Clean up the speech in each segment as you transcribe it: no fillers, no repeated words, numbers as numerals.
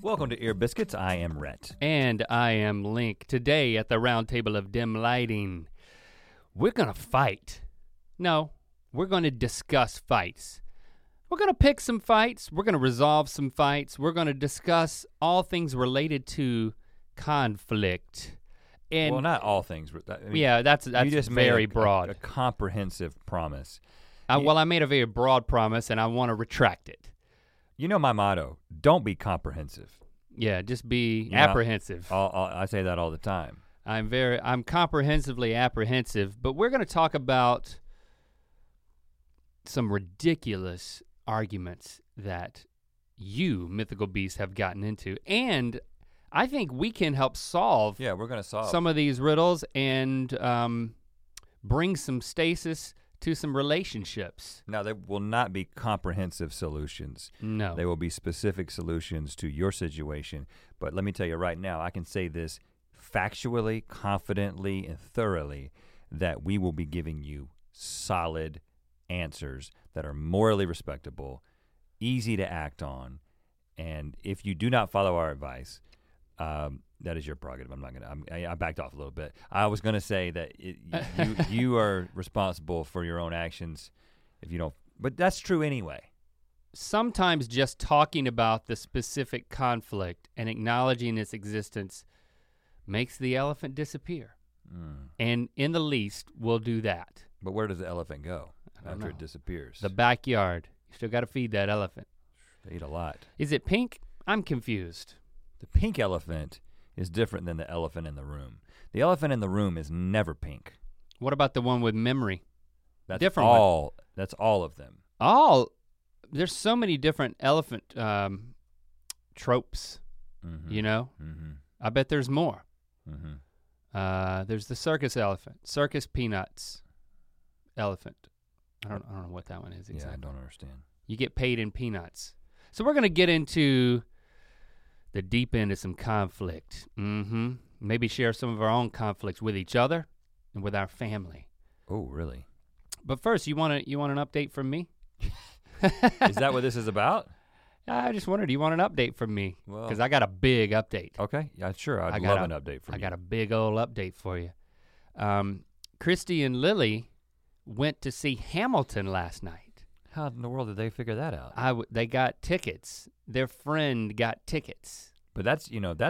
Welcome to Ear Biscuits. I am Rhett. And I am Link. Today at the round table of dim lighting, we're gonna fight. No, we're gonna discuss fights. We're gonna pick some fights. We're gonna resolve some fights. We're gonna discuss all things related to conflict. And Well, not all things. yeah, that's you just very made broad. a comprehensive promise. Well, I made a very broad promise and I wanna retract it. You know my motto, don't be comprehensive. Yeah, just be You know, apprehensive. I say that all the time. I'm comprehensively apprehensive, but we're gonna talk about some ridiculous arguments that you, Mythical Beasts, have gotten into. And I think we can help solve Yeah, we're gonna solve. some of these riddles and bring some stasis to some relationships. Now, they will not be comprehensive solutions. No. They will be specific solutions to your situation. But let me tell you right now, I can say this factually, confidently, and thoroughly that we will be giving you solid answers that are morally respectable, easy to act on, and if you do not follow our advice, that is your prerogative. I backed off a little bit. I was gonna say that you are responsible for your own actions if you don't, but that's true anyway. Sometimes just talking about the specific conflict and acknowledging its existence makes the elephant disappear. And in the least, we'll do that. But where does the elephant go don't after know. it disappears? The backyard. You still gotta feed that elephant. They eat a lot. Is it pink? I'm confused. The pink elephant is different than the elephant in the room. The elephant in the room is never pink. What about the one with memory? That's Different one. all. That's all of them. There's so many different elephant tropes, you know? Mm-hmm. I bet there's more. Mm-hmm. There's the circus elephant, circus peanuts elephant. I don't know what that one is exactly. Yeah, I don't understand. You get paid in peanuts. So we're gonna get into the deep end of some conflict. Maybe share some of our own conflicts with each other and with our family. Oh, really? But first, you want an update from me? Is that what this is about? I just wondered, do you want an update from me? Well- Because I got a big update. Okay, yeah, sure. I'd I love got an update from I you. got a big old update for you. Christy and Lily went to see Hamilton last night. How in the world did they figure that out? They got tickets. Their friend got tickets. But that's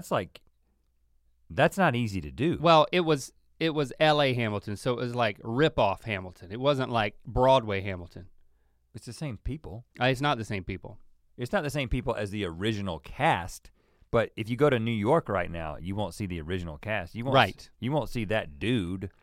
not easy to do. Well, it was L.A. Hamilton, so it was like rip-off Hamilton. It wasn't like Broadway Hamilton. It's the same people. It's not the same people. It's not the same people as the original cast, but if you go to New York right now, you won't see the original cast. You won't Right. You won't see that dude.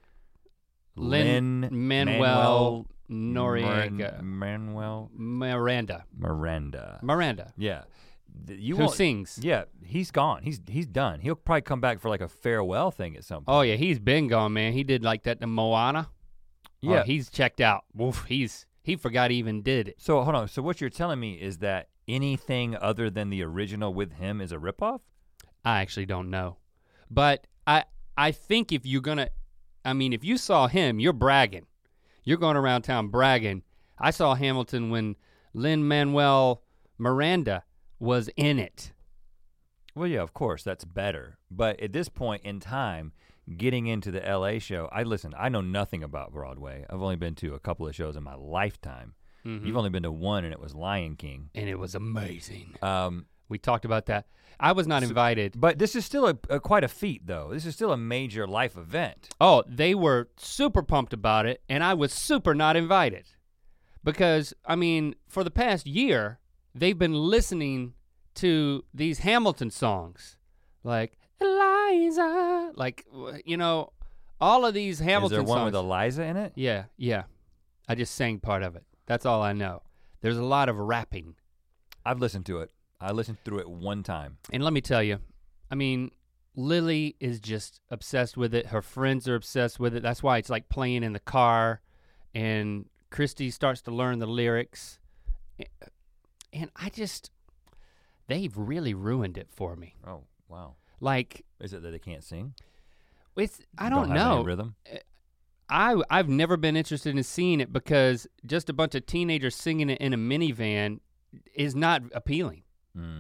Lin-Manuel Noriega. Miranda. Miranda. Yeah. You Who won't, sings? Yeah, he's gone. He's done. He'll probably come back for like a farewell thing at some point. Oh yeah, he's been gone, man. He did like that to Moana. Yeah. Oh, he's checked out. Woof, he forgot he even did it. So hold on. So what you're telling me is that anything other than the original with him is a ripoff? I actually don't know. But I think if you're gonna, if you saw him, you're bragging. You're going around town bragging. I saw Hamilton when Lin-Manuel Miranda was in it. Well, yeah, of course, that's better. But at this point in time, getting into the LA show, I know nothing about Broadway. I've only been to a couple of shows in my lifetime. You've only been to one and it was Lion King. And it was amazing. We talked about that. I was not invited. But this is still quite a feat though. This is still a major life event. Oh, they were super pumped about it and I was super not invited. Because, for the past year, they've been listening to these Hamilton songs. Like, Eliza, all of these Hamilton songs. Is there one with Eliza in it? Yeah. I just sang part of it. That's all I know. There's a lot of rapping. I've listened to it. I listened through it one time. And let me tell you, Lily is just obsessed with it. Her friends are obsessed with it. That's why it's like playing in the car. And Christy starts to learn the lyrics. And they've really ruined it for me. Oh, wow. Like. Is it that they can't sing? I don't have know. any rhythm? I've never been interested in seeing it because just a bunch of teenagers singing it in a minivan is not appealing.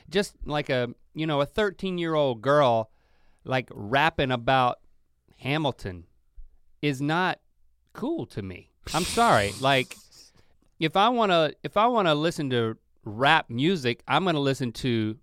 just like a 13-year-old girl like rapping about Hamilton is not cool to me. I'm sorry. Like if I want to listen to rap music, I'm going to listen to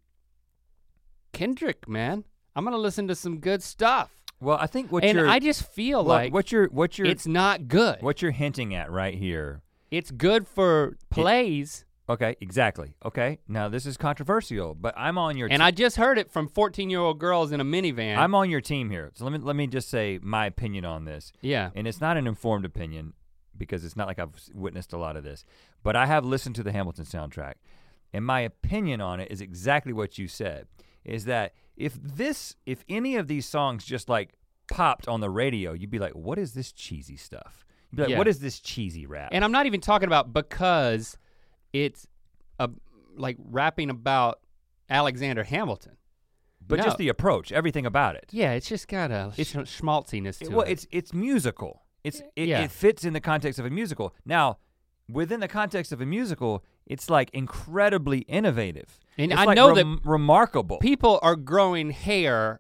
Kendrick, man. I'm going to listen to some good stuff. Well, I think I just feel like what you're it's not good. What you're hinting at right here. It's good for plays. Okay, exactly. Okay, now this is controversial, but I'm on your And I just heard it from 14-year-old girls in a minivan. I'm on your team here. So let me just say my opinion on this. Yeah. And it's not an informed opinion because it's not like I've witnessed a lot of this, but I have listened to the Hamilton soundtrack. And my opinion on it is exactly what you said, is that if any of these songs just like popped on the radio, you'd be like, what is this cheesy stuff? You'd be like, what is this cheesy rap? And I'm not even talking about because it's like rapping about Alexander Hamilton. But just the approach, everything about it. Yeah, it's just got a schmaltziness to it. Well, it's musical. It fits in the context of a musical. Now, within the context of a musical, it's like incredibly innovative. And it's I like know that remarkable. People are growing hair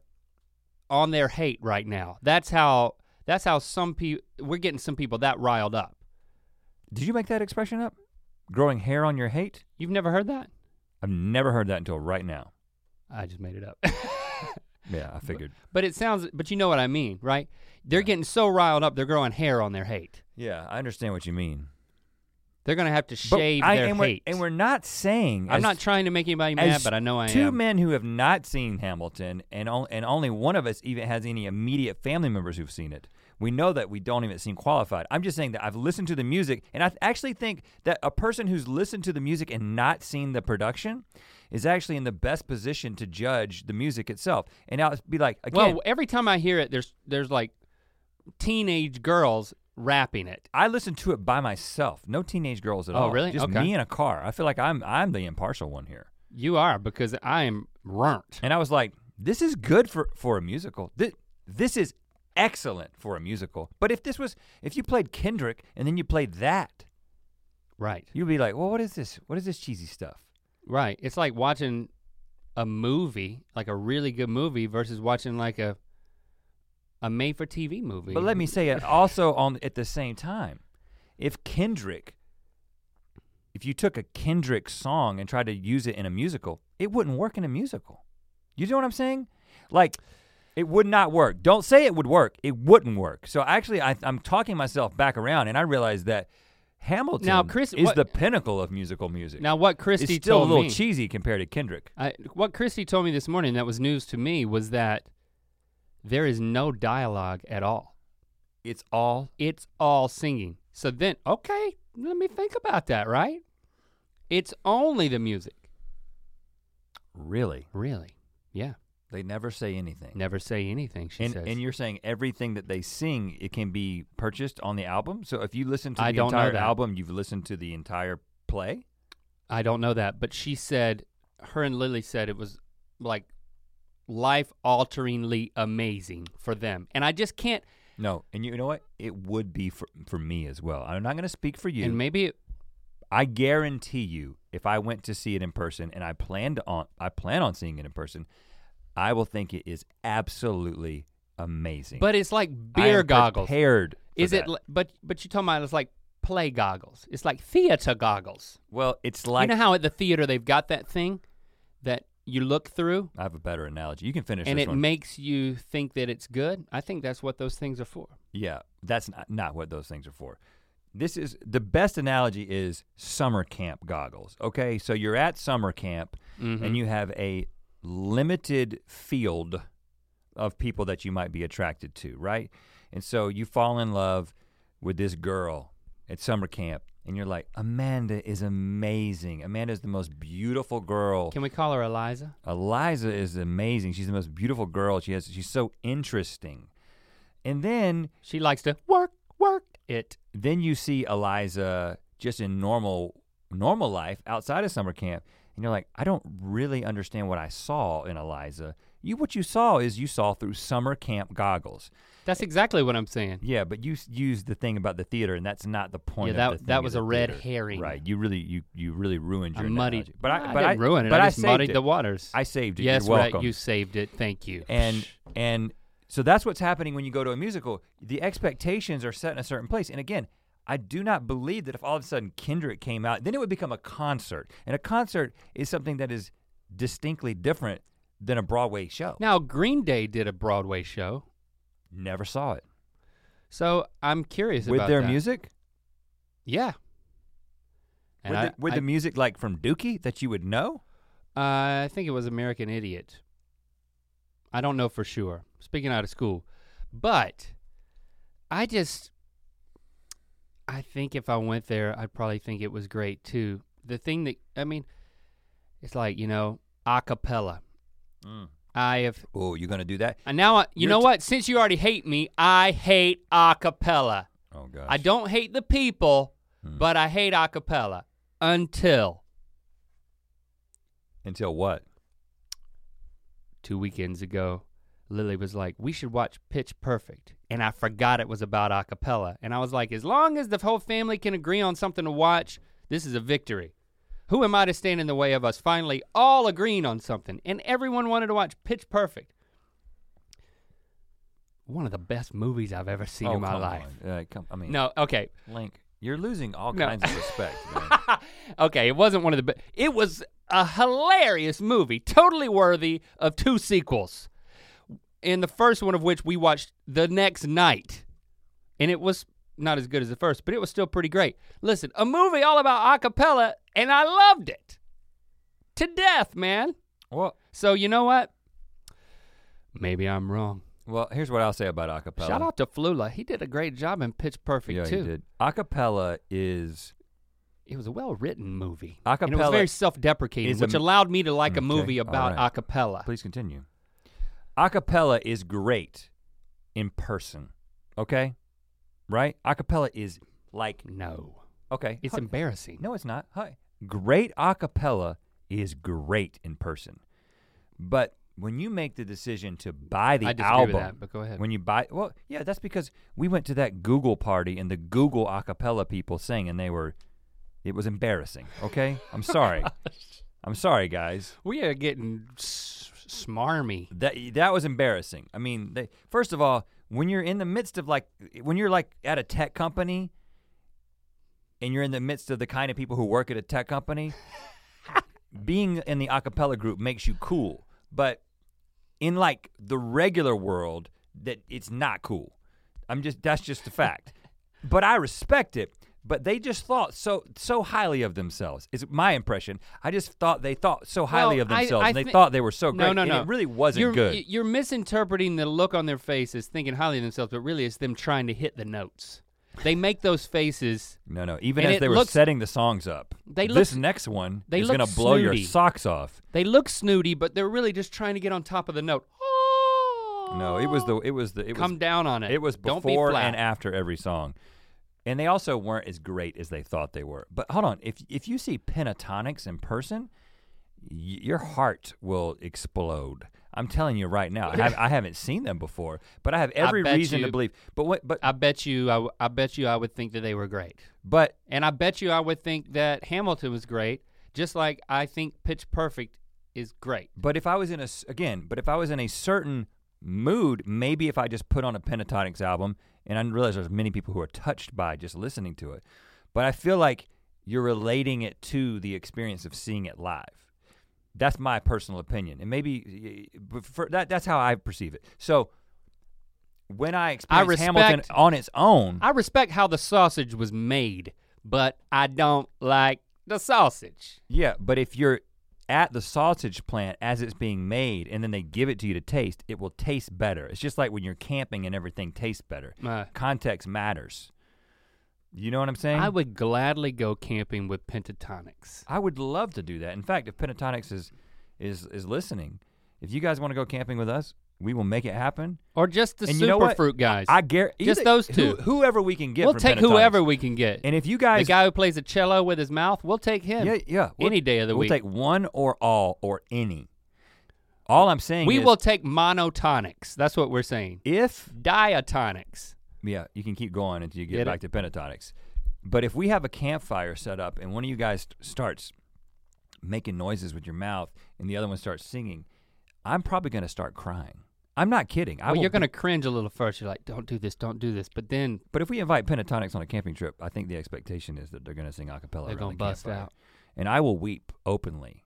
on their hate right now. That's how some people, we're getting some people that riled up. Did you make that expression up? Growing hair on your hate? You've never heard that? I've never heard that until right now. I just made it up. Yeah, I figured. But you know what I mean, right? They're getting so riled up, they're growing hair on their hate. Yeah, I understand what you mean. They're gonna have to shave their hate. And we're not saying, I'm not trying to make anybody mad, but I know I am. Two men who have not seen Hamilton, and only one of us even has any immediate family members who've seen it. We know that we don't even seem qualified. I'm just saying that I've listened to the music, and I actually think that a person who's listened to the music and not seen the production is actually in the best position to judge the music itself. And I'll be like, again. Well, every time I hear it, there's like teenage girls rapping it. I listen to it by myself. No teenage girls at all. Oh, really? Just okay. me in a car. I feel like I'm the impartial one here. You are, because I am burnt. And I was like, this is good for a musical. This is excellent for a musical. But if you played Kendrick and then you played that, right, you'd be like, well, what is this? What is this cheesy stuff? Right. It's like watching a movie, like a really good movie, versus watching like a made-for-TV movie. But let me say it also at the same time. If you took a Kendrick song and tried to use it in a musical, it wouldn't work in a musical. You know what I'm saying? Like, it would not work. Don't say it would work. It wouldn't work. So actually, I'm talking myself back around, and I realized that Hamilton is the pinnacle of musical music. Now, what Christy told me— It's still a little cheesy compared to Kendrick. What Christy told me this morning that was news to me was that there is no dialogue at all. It's all singing. So then, okay, let me think about that, right? It's only the music. Really? Really, yeah. They never say anything. Never say anything, she says. And you're saying everything that they sing, it can be purchased on the album? So if you listen to the entire album, you've listened to the entire play? I don't know that, but she said, her and Lily said it was like life-alteringly amazing for them. And I just can't— No, and you know what? It would be for me as well. I'm not gonna speak for you. And maybe I guarantee you, if I went to see it in person, and I plan on seeing it in person, I will think it is absolutely amazing. But it's like beer goggles. Prepared for is that. it? But you're talking about it's like play goggles. It's like theater goggles. Well, it's like— You know how at the theater they've got that thing that you look through? I have a better analogy. You can finish and this one. And it makes you think that it's good? I think that's what those things are for. Yeah, that's not what those things are for. This is— the best analogy is summer camp goggles, okay? So you're at summer camp and you have a limited field of people that you might be attracted to, right? And so you fall in love with this girl at summer camp and you're like, Amanda is amazing. Amanda's the most beautiful girl. Can we call her Eliza? Eliza is amazing. She's the most beautiful girl. She's so interesting. And then— she likes to work it. Then you see Eliza just in normal normal life outside of summer camp, and you're like, I don't really understand what I saw in Eliza. What you saw is you saw through summer camp goggles. That's exactly what I'm saying. Yeah, but you used the thing about the theater, and that's not the point. Yeah, of the thing that of was the a red theater. herring. Right, you really ruined your muddied. analogy. But I didn't ruin it. But I I just saved muddied it. the waters. I saved it. Yes, You're welcome. right. You saved it. Thank you. And so that's what's happening when you go to a musical. The expectations are set in a certain place. And again, I do not believe that if all of a sudden Kendrick came out, then it would become a concert. And a concert is something that is distinctly different than a Broadway show. Now, Green Day did a Broadway show. Never saw it. So I'm curious With about their that. music? Yeah. And With the music like from Dookie that you would know? I think it was American Idiot. I don't know for sure, speaking out of school. But I think if I went there, I'd probably think it was great too. The thing that, it's like, a cappella. Oh, you're gonna do that? And now, you know what? Since you already hate me, I hate a cappella. Oh gosh. I don't hate the people, but I hate a cappella until what? 2 weekends ago, Lily was like, we should watch Pitch Perfect. And I forgot it was about a cappella. And I was like, as long as the whole family can agree on something to watch, this is a victory. Who am I to stand in the way of us finally all agreeing on something? And everyone wanted to watch Pitch Perfect. One of the best movies I've ever seen in my life. No, okay. Link, you're losing all kinds of respect, man. Okay, it wasn't one of the best. It was a hilarious movie, totally worthy of 2 sequels. And the first one of which we watched the next night. And it was not as good as the first, but it was still pretty great. Listen, a movie all about a cappella, and I loved it. To death, man. Well, so you know what? Maybe I'm wrong. Well, here's what I'll say about a cappella. Shout out to Flula. He did a great job in Pitch Perfect too. Yeah, he did. A cappella is... It was a well-written movie. A cappella and it was very self-deprecating, which allowed me to like a movie about a cappella. Please continue. A cappella is great in person, okay? Right? A cappella is like... No. Okay. It's embarrassing. No, it's not. Hi. Great a cappella is great in person. But when you make the decision to buy the album... I disagree with that, but go ahead. When you buy... Well, yeah, that's because we went to that Google party and the Google a cappella people sang and it was embarrassing, okay? I'm sorry. I'm sorry, guys. We are getting smarmy. That was embarrassing. I mean, first of all, when you're in the midst of when you're at a tech company and you're in the midst of the kind of people who work at a tech company, being in the a cappella group makes you cool. But in the regular world, that it's not cool. That's just a fact. But I respect it. But they just thought so highly of themselves. It's my impression. I just thought they thought so highly of themselves, and they thought they were so great. No. It really wasn't good. You're misinterpreting the look on their face as thinking highly of themselves, but really it's them trying to hit the notes. They make those faces. No. Even as they were setting the songs up, this next one is gonna blow your socks off. They look snooty, but they're really just trying to get on top of the note. No, it was come down on it. It was before and after every song. And they also weren't as great as they thought they were. But hold on, if you see Pentatonix in person, your heart will explode. I'm telling you right now. I haven't seen them before, but I have every reason to believe. But I bet you I would think that they were great. And I bet you I would think that Hamilton was great, just like I think Pitch Perfect is great. But if I was in a certain mood, maybe if I just put on a Pentatonix album, and I realize there's many people who are touched by just listening to it, but I feel like you're relating it to the experience of seeing it live. That's my personal opinion, and maybe that's how I perceive it. So when I experience Hamilton on its own, I respect how the sausage was made, but I don't like the sausage. Yeah, but if you're at the sausage plant as it's being made and then they give it to you to taste, it will taste better. It's just like when you're camping and everything tastes better. Context matters. You know what I'm saying? I would gladly go camping with Pentatonix. I would love to do that. In fact, if Pentatonix is listening, if you guys want to go camping with us, We will make it happen. Or just the And you know what? Superfruit guys. I guarantee Just those two. Whoever we can get. We'll from take Pentatonics. whoever we can get. And if you The guys, guy who plays the cello with his mouth, we'll take him. yeah, Any day of the week. We'll take one or all or any. All I'm saying We is, will take monotonics. That's what we're saying. if Diatonics. yeah, you can keep going until you get Get back to pentatonics. But if we have a campfire set up and one of you guys starts making noises with your mouth and the other one starts singing, I'm probably gonna start crying. I'm not kidding. Well, you're gonna cringe a little first. You're like, don't do this, don't do this. But then But if we invite pentatonics on a camping trip, I think the expectation is that they're gonna sing a cappella. they're around gonna the bust campfire. out. And I will weep openly,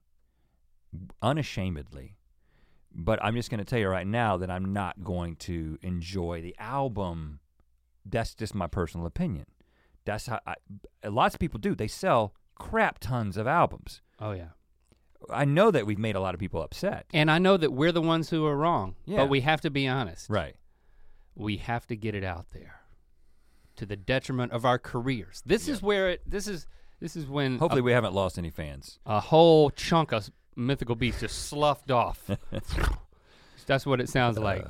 unashamedly. But I'm just gonna tell you right now that I'm not going to enjoy the album. That's just my personal opinion. That's how lots of people do. They sell crap tons of albums. Oh yeah. I know that we've made a lot of people upset. And I know that we're the ones who are wrong. Yeah. But we have to be honest. Right. We have to get it out there. To the detriment of our careers. This is where this is when Hopefully we haven't lost any fans. a whole chunk of Mythical Beasts just sloughed off. That's what it sounds like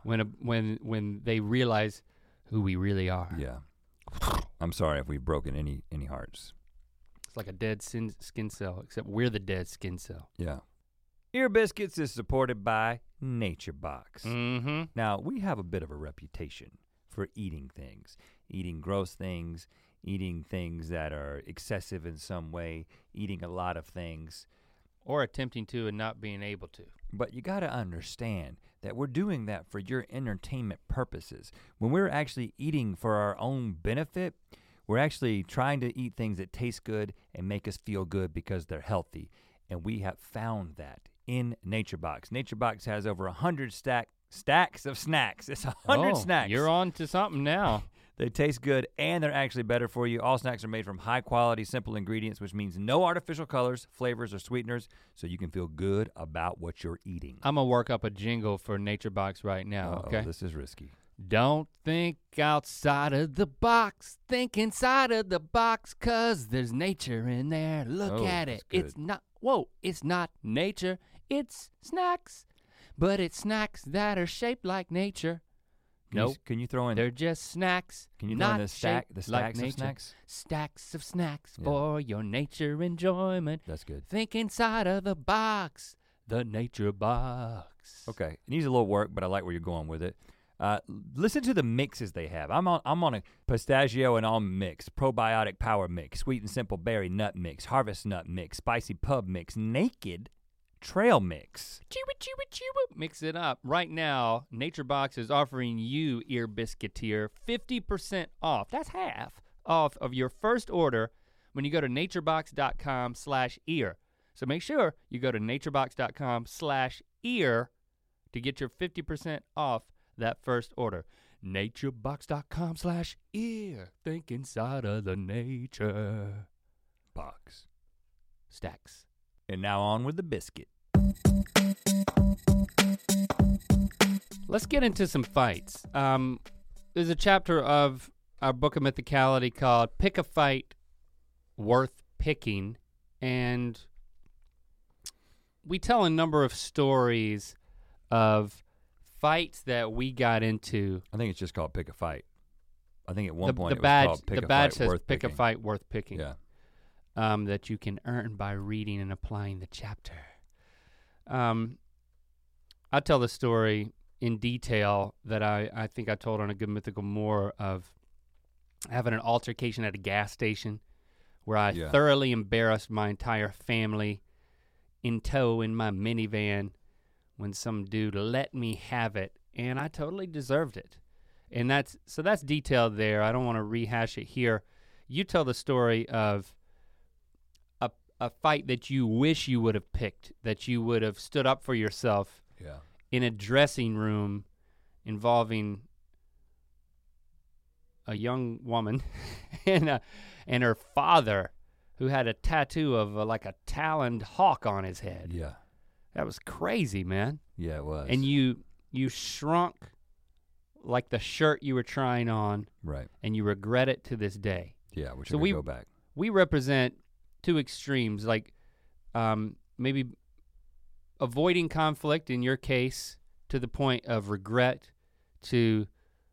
when they realize who we really are. Yeah. I'm sorry if we've broken any hearts. It's like a dead skin cell, except we're the dead skin cell. Yeah. Ear Biscuits is supported by Nature Box. Mm-hmm. Now, we have a bit of a reputation for eating things, eating gross things, eating things that are excessive in some way, eating a lot of things. Or attempting to and not being able to. But you gotta understand that we're doing that for your entertainment purposes. When we're actually eating for our own benefit, we're actually trying to eat things that taste good and make us feel good because they're healthy. And we have found that in Nature Box. Nature Box has over 100 stacks of snacks. It's 100 snacks. You're on to something now. They taste good and they're actually better for you. All snacks are made from high quality, simple ingredients, which means no artificial colors, flavors, or sweeteners, so you can feel good about what you're eating. I'm gonna work up a jingle for Nature Box right now, Uh-oh, okay? This is risky. Don't think outside of the box, think inside of the box, 'cause there's nature in there. Look at it. that's good. It's not nature, it's snacks. But it's snacks that are shaped like nature. Can you throw in? They're just snacks. Can you throw in not the stacks shaped like of nature. snacks? Stacks of snacks Yeah. for your nature enjoyment. That's good. Think inside of the box, the Nature Box. Okay, it needs a little work, but I like where you're going with it. Listen to the mixes they have. I'm on a pistachio and almond mix, probiotic power mix, sweet and simple berry nut mix, harvest nut mix, spicy pub mix, naked trail mix. Mix it up. Right now, Nature Box is offering you, Ear Biscuiteer, 50% off. That's half off of your first order when you go to naturebox.com/ear. So make sure you go to naturebox.com/ear to get your 50% off that first order. Naturebox.com/ear. Think inside of the nature Box. stacks. And now on with the biscuit. Let's get into some fights. There's a chapter of our book of mythicality called Pick a Fight Worth Picking, and we tell a number of stories of fights that we got into. I think it's just called Pick a Fight. I think at one point the it was badge, called Pick the a badge Fight says Worth Pick a Picking. Fight Worth Picking. Yeah. That you can earn by reading and applying the chapter. I'll tell the story in detail that I think I told on A Good Mythical More of having an altercation at a gas station where I thoroughly embarrassed my entire family in tow in my minivan when some dude let me have it, and I totally deserved it. And that's detailed there. I don't want to rehash it here. You tell the story of a fight that you wish you would have picked, that you would have stood up for yourself in a dressing room involving a young woman and her father who had a tattoo of like a taloned hawk on his head. Yeah. That was crazy, man. Yeah, it was. And you shrunk like the shirt you were trying on. Right. And you regret it to this day. Yeah, we're So going to go back. We represent two extremes, like maybe avoiding conflict in your case to the point of regret to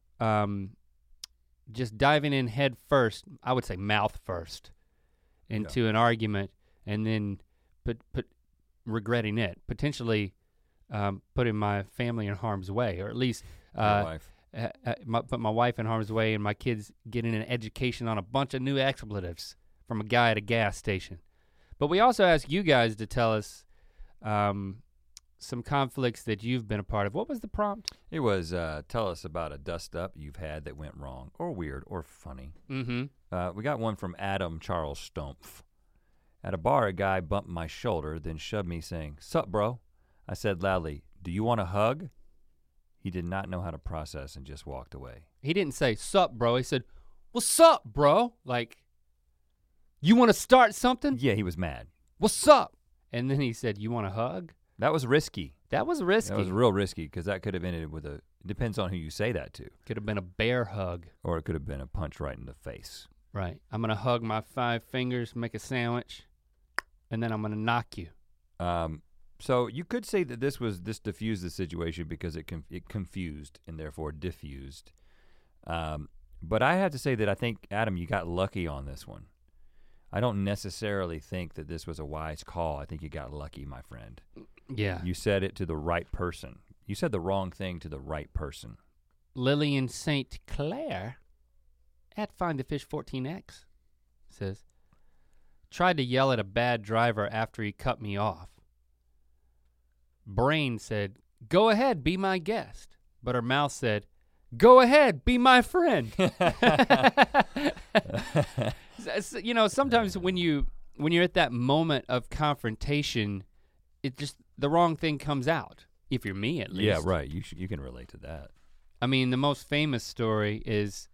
just diving in head first, I would say mouth first, into an argument and then regretting it, potentially putting my family in harm's way, or at least put my wife in harm's way and my kids getting an education on a bunch of new expletives from a guy at a gas station. But we also ask you guys to tell us some conflicts that you've been a part of. What was the prompt? It was tell us about a dust up you've had that went wrong or weird or funny. Mm-hmm. We got one from Adam Charles Stumpf. At a bar, a guy bumped my shoulder, then shoved me saying, "Sup, bro?" I said loudly, "Do you want a hug?" He did not know how to process and just walked away. He didn't say, "Sup, bro." He said, "What's up, bro?" Like, you want to start something? Yeah, he was mad. What's up? And then he said, "You want a hug?" That was risky. That was risky. That was real risky because that could have ended with it depends on who you say that to. Could have been a bear hug. Or it could have been a punch right in the face. Right. I'm gonna hug my 5 fingers, make a sandwich, and then I'm gonna knock you. So you could say that this diffused the situation because it confused and therefore diffused. But I have to say that I think, Adam, you got lucky on this one. I don't necessarily think that this was a wise call. I think you got lucky, my friend. Yeah. You said it to the right person. You said the wrong thing to the right person. Lillian St. Clair at Find the Fish 14X says, tried to yell at a bad driver after he cut me off. Brain said, "Go ahead, be my guest." But her mouth said, "Go ahead, be my friend." You know, sometimes when you're at that moment of confrontation, it just, the wrong thing comes out. If you're me, at least. Yeah, right. You can relate to that. I mean, the most famous story is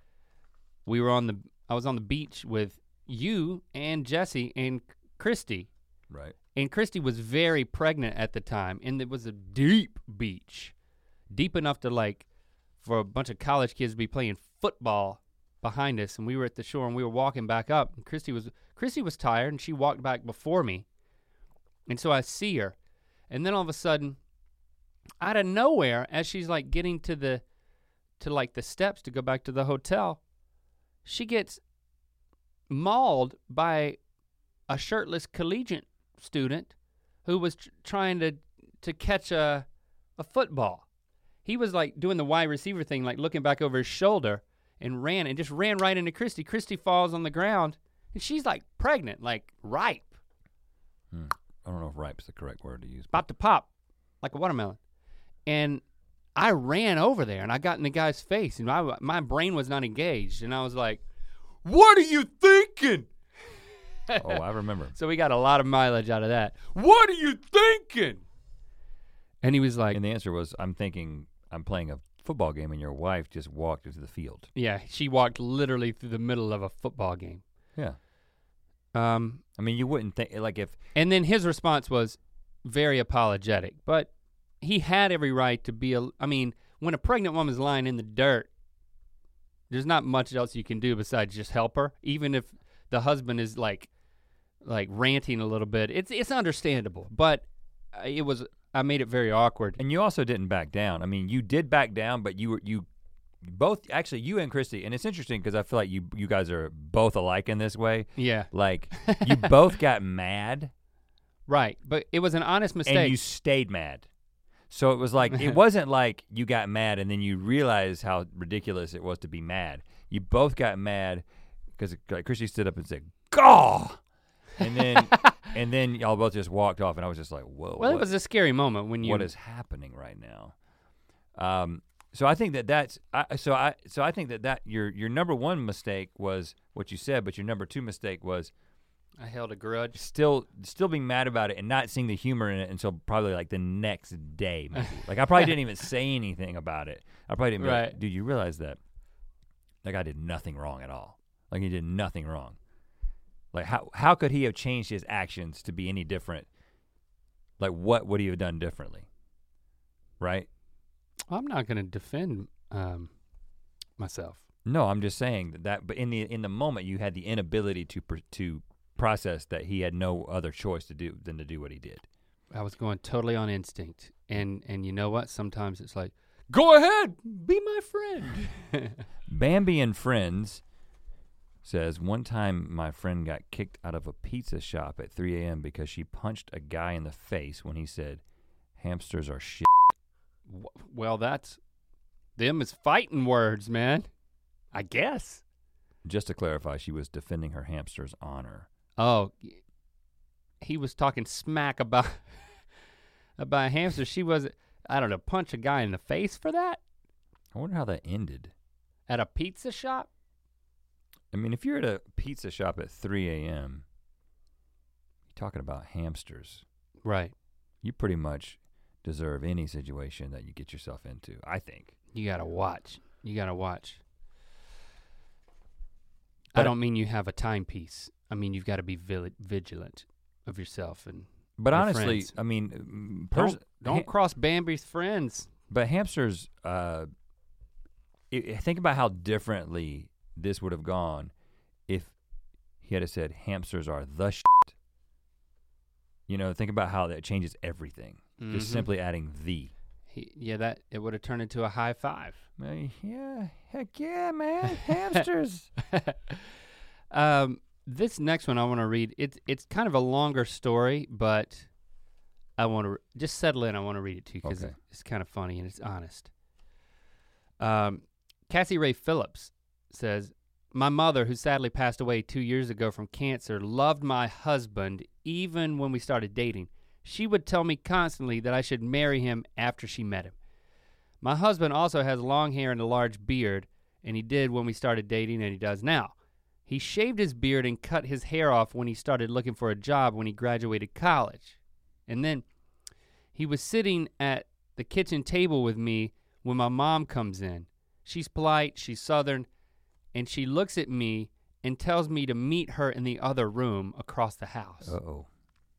I was on the beach with you and Jesse and Christy. Right. And Christy was very pregnant at the time, and it was a deep beach. Deep enough to for a bunch of college kids to be playing football behind us, and we were at the shore and we were walking back up, and Christy was tired and she walked back before me. And so I see her, and then all of a sudden, out of nowhere, as she's getting to the steps to go back to the hotel, she gets mauled by a shirtless collegiate student who was trying to catch a football. He was doing the wide receiver thing, looking back over his shoulder, and just ran right into Christy. Christy falls on the ground, and she's pregnant, ripe. I don't know if ripe's the correct word to use. About to pop, like a watermelon. And I ran over there, and I got in the guy's face, and my brain was not engaged, and I was like, "What are you thinking?" Oh, I remember. So we got a lot of mileage out of that. "What are you thinking?" And he was like, and the answer was, "I'm thinking I'm playing a football game and your wife just walked into the field." Yeah, she walked literally through the middle of a football game. Yeah. I mean, you wouldn't think, if... And then his response was very apologetic, but he had every right to be, when a pregnant woman's lying in the dirt, there's not much else you can do besides just help her, even if the husband is ranting a little bit. It's understandable, but I made it very awkward. And you also didn't back down. I mean, you did back down, but you both, actually you and Christy, and it's interesting because I feel like you guys are both alike in this way. Yeah. You both got mad. Right, but it was an honest mistake. And you stayed mad. So it was it wasn't like you got mad and then you realized how ridiculous it was to be mad. You both got mad because Christy stood up and said, "Gaw!" And then y'all both just walked off, and I was just like, "Whoa!" Well, it was a scary moment when you. What is happening right now? So I think I think that your number one mistake was what you said, but your number two mistake was I held a grudge. Still being mad about it and not seeing the humor in it until probably the next day, maybe. I probably didn't even say anything about it. I probably didn't be like, "Dude, you realize that that guy did nothing wrong at all. He did nothing wrong. How could he have changed his actions to be any different? What would he have done differently?" Right? I'm not gonna defend myself. No, I'm just saying that. But in the moment, you had the inability to process that he had no other choice to do than to do what he did. I was going totally on instinct. And you know what? Sometimes it's like, go ahead, be my friend. Bambi and Friends says, one time my friend got kicked out of a pizza shop at 3 a.m. because she punched a guy in the face when he said, hamsters are shit. Well, them is fighting words, man. I guess. Just to clarify, she was defending her hamster's honor. Oh, he was talking smack about a hamster. She was, I don't know, punch a guy in the face for that? I wonder how that ended. At a pizza shop? I mean, if you're at a pizza shop at 3 a.m., you're talking about hamsters. Right. You pretty much deserve any situation that you get yourself into, I think. You gotta watch. But I don't mean you have a timepiece. I mean you've got to be vigilant of yourself and But your honestly, friends. I mean, Don't cross Bambi's friends. but hamsters, think about how differently this would have gone if he had said hamsters are the shit. You know, think about how that changes everything. Just simply adding the. That it would have turned into a high five. Yeah, heck yeah, man, hamsters. This next one I want to read. It's kind of a longer story, but I want to just settle in. I want to read it to you because Okay. it's kind of funny and it's honest. Cassie Ray Phillips says, my mother, who sadly passed away 2 years ago from cancer, loved my husband even when we started dating. She would tell me constantly that I should marry him after she met him. My husband also has long hair and a large beard, and he did when we started dating, and he does now. He shaved his beard and cut his hair off when he started looking for a job when he graduated college. And then he was sitting at the kitchen table with me when my mom comes in. She's polite, she's Southern, and she looks at me and tells me to meet her in the other room across the house. Uh-oh.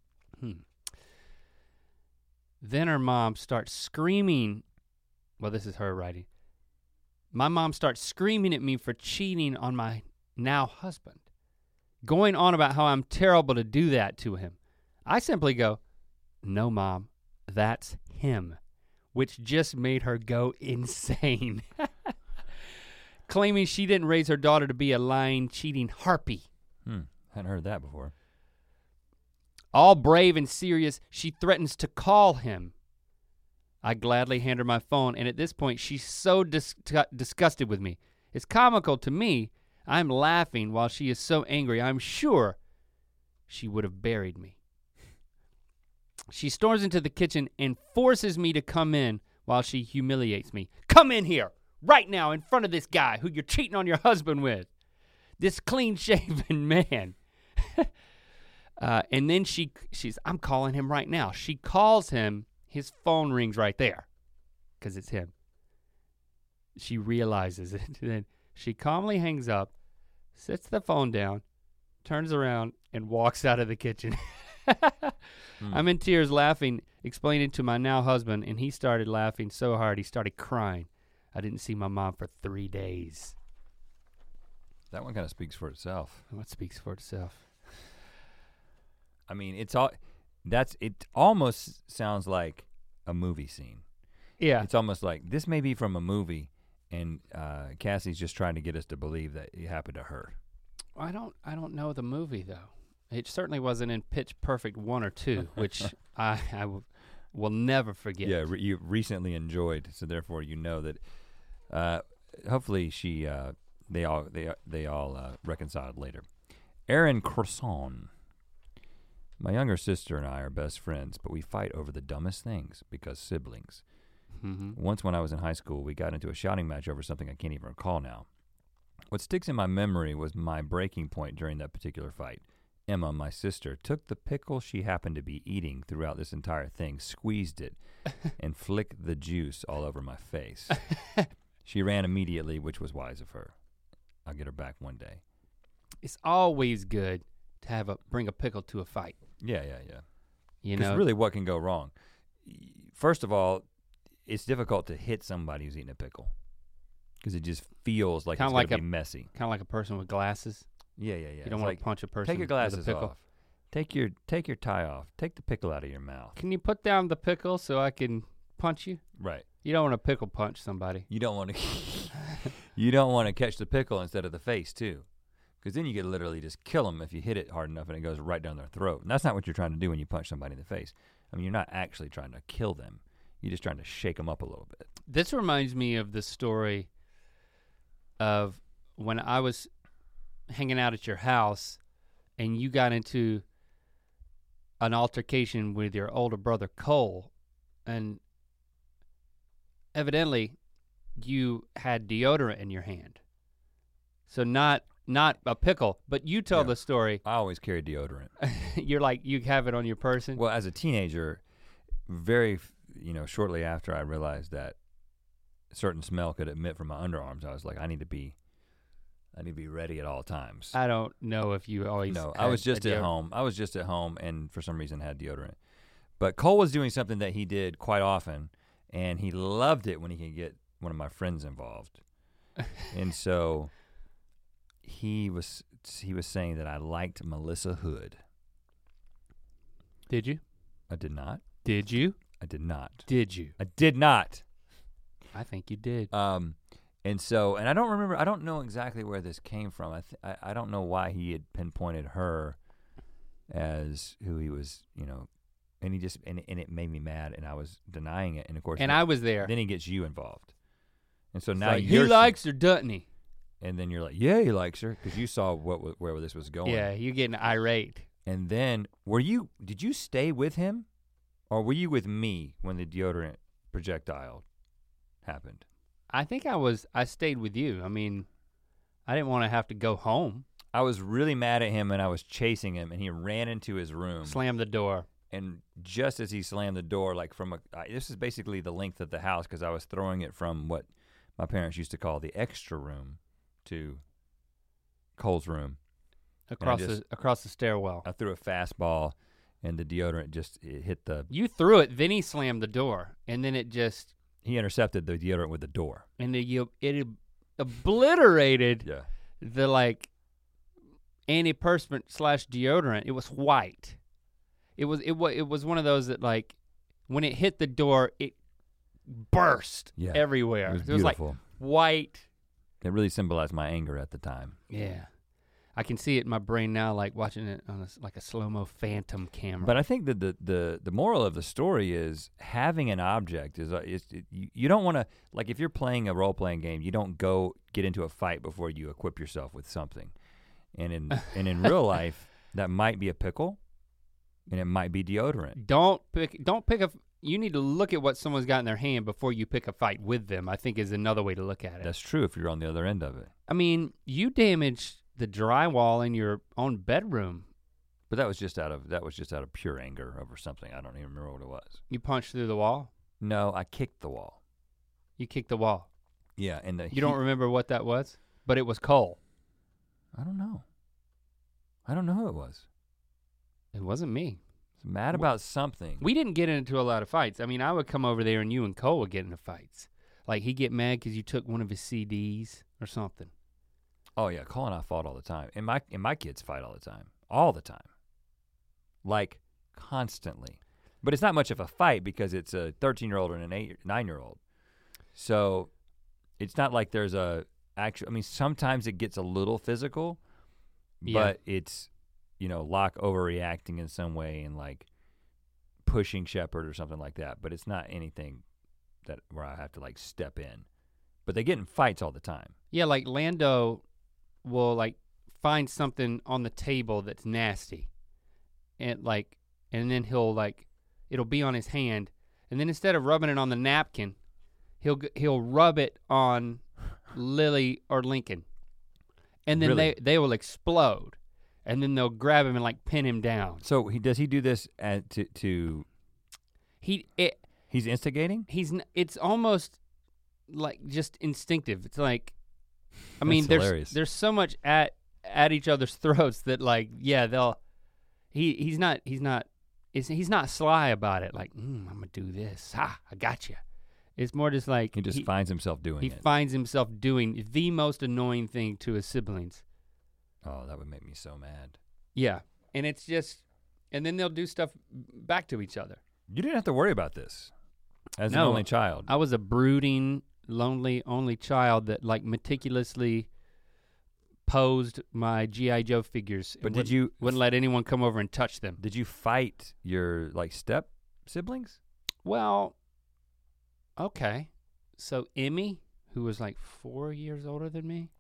Then her mom starts screaming. Well, this is her writing. My mom starts screaming at me for cheating on my now husband, going on about how I'm terrible to do that to him. I simply go, no, Mom, that's him, which just made her go insane. Claiming she didn't raise her daughter to be a lying, cheating harpy. Hadn't heard that before. All brave and serious, she threatens to call him. I gladly hand her my phone, and at this point, she's so disgusted with me. It's comical to me. I'm laughing while she is so angry. I'm sure she would have buried me. She storms into the kitchen and forces me to come in while she humiliates me. Come in here, right now, in front of this guy who you're cheating on your husband with. This clean-shaven man. And then she's, I'm calling him right now. She calls him, his phone rings right there, because it's him. She realizes it, then she calmly hangs up, sets the phone down, turns around, and walks out of the kitchen. I'm in tears laughing, explaining to my now husband, and he started laughing so hard he started crying. I didn't see my mom for 3 days. That one kind of speaks for itself. What speaks for itself? I mean, it almost sounds like a movie scene. Yeah. It's almost like this may be from a movie, and Cassie's just trying to get us to believe that it happened to her. I don't know the movie though. It certainly wasn't in Pitch Perfect 1 or 2, which I will never forget. Yeah, you recently enjoyed, so therefore you know that. Hopefully they all reconciled later. Aaron Croissant. My younger sister and I are best friends, but we fight over the dumbest things because siblings. Once when I was in high school, we got into a shouting match over something I can't even recall now. What sticks in my memory was my breaking point during that particular fight. Emma, my sister, took the pickle she happened to be eating throughout this entire thing, squeezed it, and flicked the juice all over my face. She ran immediately, which was wise of her. I'll get her back one day. It's always good to bring a pickle to a fight. Yeah. You Because know, really what can go wrong? First of all, it's difficult to hit somebody who's eating a pickle because it just feels like it's going to be messy. Kind of like a person with glasses. Yeah. You don't want to punch a person Take your glasses with a pickle. off. Take your tie off. Take the pickle out of your mouth. Can you put down the pickle so I can punch you? Right. You don't want to pickle punch somebody. You don't want to you don't want to catch the pickle instead of the face too. Because then you could literally just kill them if you hit it hard enough and it goes right down their throat. And that's not what you're trying to do when you punch somebody in the face. I mean, you're not actually trying to kill them. You're just trying to shake them up a little bit. This reminds me of the story of when I was hanging out at your house and you got into an altercation with your older brother Cole, and evidently you had deodorant in your hand. So not a pickle, but you tell the story. I always carry deodorant. You're like, you have it on your person? Well, as a teenager, shortly after I realized that a certain smell could emit from my underarms, I was like, I need to be ready at all times. I don't know if you always. No, I was just at home. I was just at home and for some reason had deodorant. But Cole was doing something that he did quite often, and he loved it when he could get one of my friends involved. And so he was saying that I liked Melissa Hood. Did you? I did not. Did you? I did not. Did you? I did not. I think you did. And I don't know exactly where this came from. I don't know why he had pinpointed her as who he was, and he just, and it made me mad and I was denying it. And of course, I was there. Then he gets you involved. And so It's now like, he likes her, doesn't he? And then you're like, yeah, he likes her because you saw where this was going. Yeah, you're getting irate. And then did you stay with him or were you with me when the deodorant projectile happened? I think I stayed with you. I mean, I didn't want to have to go home. I was really mad at him and I was chasing him and he ran into his room. Slammed the door. And just as he slammed the door, like this is basically the length of the house because I was throwing it from what my parents used to call the extra room to Cole's room. Across the stairwell. I threw a fastball and the deodorant it hit the... You threw it, then he slammed the door, and then it just... He intercepted the deodorant with the door. And it obliterated the antiperspirant / deodorant. It was white. It was one of those that like, when it hit the door, it burst everywhere. It was beautiful. Like white. It really symbolized my anger at the time. Yeah. I can see it in my brain now, like watching it on a slow-mo phantom camera. But I think that the moral of the story is having an object you don't want to, like if you're playing a role-playing game, you don't go get into a fight before you equip yourself with something. And in real life, that might be a pickle, and it might be deodorant. Don't pick you need to look at what someone's got in their hand before you pick a fight with them, I think is another way to look at it. That's true if you're on the other end of it. I mean, you damaged the drywall in your own bedroom. But that was just out of pure anger over something. I don't even remember what it was. You punched through the wall? No, I kicked the wall. You kicked the wall? Yeah, and you don't remember what that was? But it was Cole. I don't know. I don't know who it was. It wasn't me. It's mad about something. We didn't get into a lot of fights. I mean, I would come over there and you and Cole would get into fights. Like he'd get mad because you took one of his CDs or something. Oh yeah, Cole and I fought all the time. And my kids fight all the time. All the time. Like constantly. But it's not much of a fight because it's a 13-year-old and an 9-year-old. So it's not like there's sometimes it gets a little physical, but it's, Locke overreacting in some way and like pushing Shepard or something like that. But it's not anything where I have to like step in. But they get in fights all the time. Yeah, like Lando will like find something on the table that's nasty. And then he'll like, it'll be on his hand. And then instead of rubbing it on the napkin, he'll rub it on Lily or Lincoln. And then really? they will explode. And then they'll grab him and like pin him down. So does he do this he's instigating? It's almost like just instinctive. It's like, I mean, there's so much at each other's throats that like, yeah, he's not sly about it. Like, I'm gonna do this. Ha, I got you. It's more just like he just finds himself doing it. He finds himself doing the most annoying thing to his siblings. Oh, that would make me so mad. Yeah, and it's just and then they'll do stuff back to each other. You didn't have to worry about this as an No, only child. I was a brooding, lonely, only child that like meticulously posed my G.I. Joe figures. But and wouldn't let anyone come over and touch them. Did you fight your like step siblings? Well, okay. So Emmy, who was like 4 years older than me,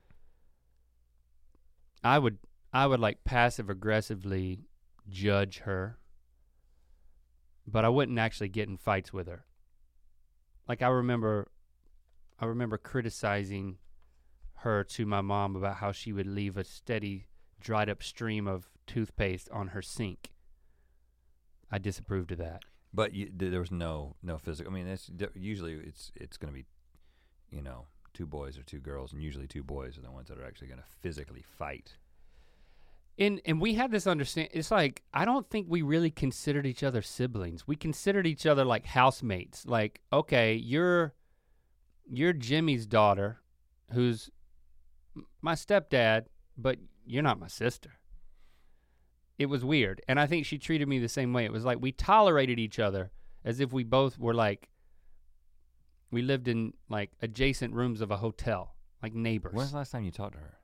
I would like passive aggressively judge her, but I wouldn't actually get in fights with her. Like I remember criticizing her to my mom about how she would leave a steady dried up stream of toothpaste on her sink. I disapproved of that. But there was no physical. I mean, usually it's going to be, you know, 2 boys or 2 girls, and usually 2 boys are the ones that are actually going to physically fight. And we had this understanding. It's like I don't think we really considered each other siblings. We considered each other like housemates. Like, okay, you're Jimmy's daughter, who's my stepdad, but you're not my sister. It was weird, and I think she treated me the same way. It was like we tolerated each other as if we both were like, we lived in like adjacent rooms of a hotel, like neighbors. When's the last time you talked to her?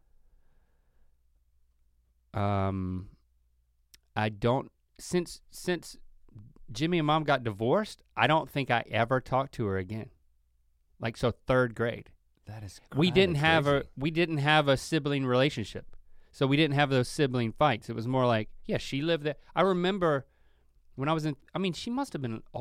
I don't, since Jimmy and Mom got divorced, I don't think I ever talked to her again. Like, so 3rd grade. That is We didn't crazy. have a sibling relationship. So we didn't have those sibling fights. It was more like, yeah, she lived there. I remember when I was she must have been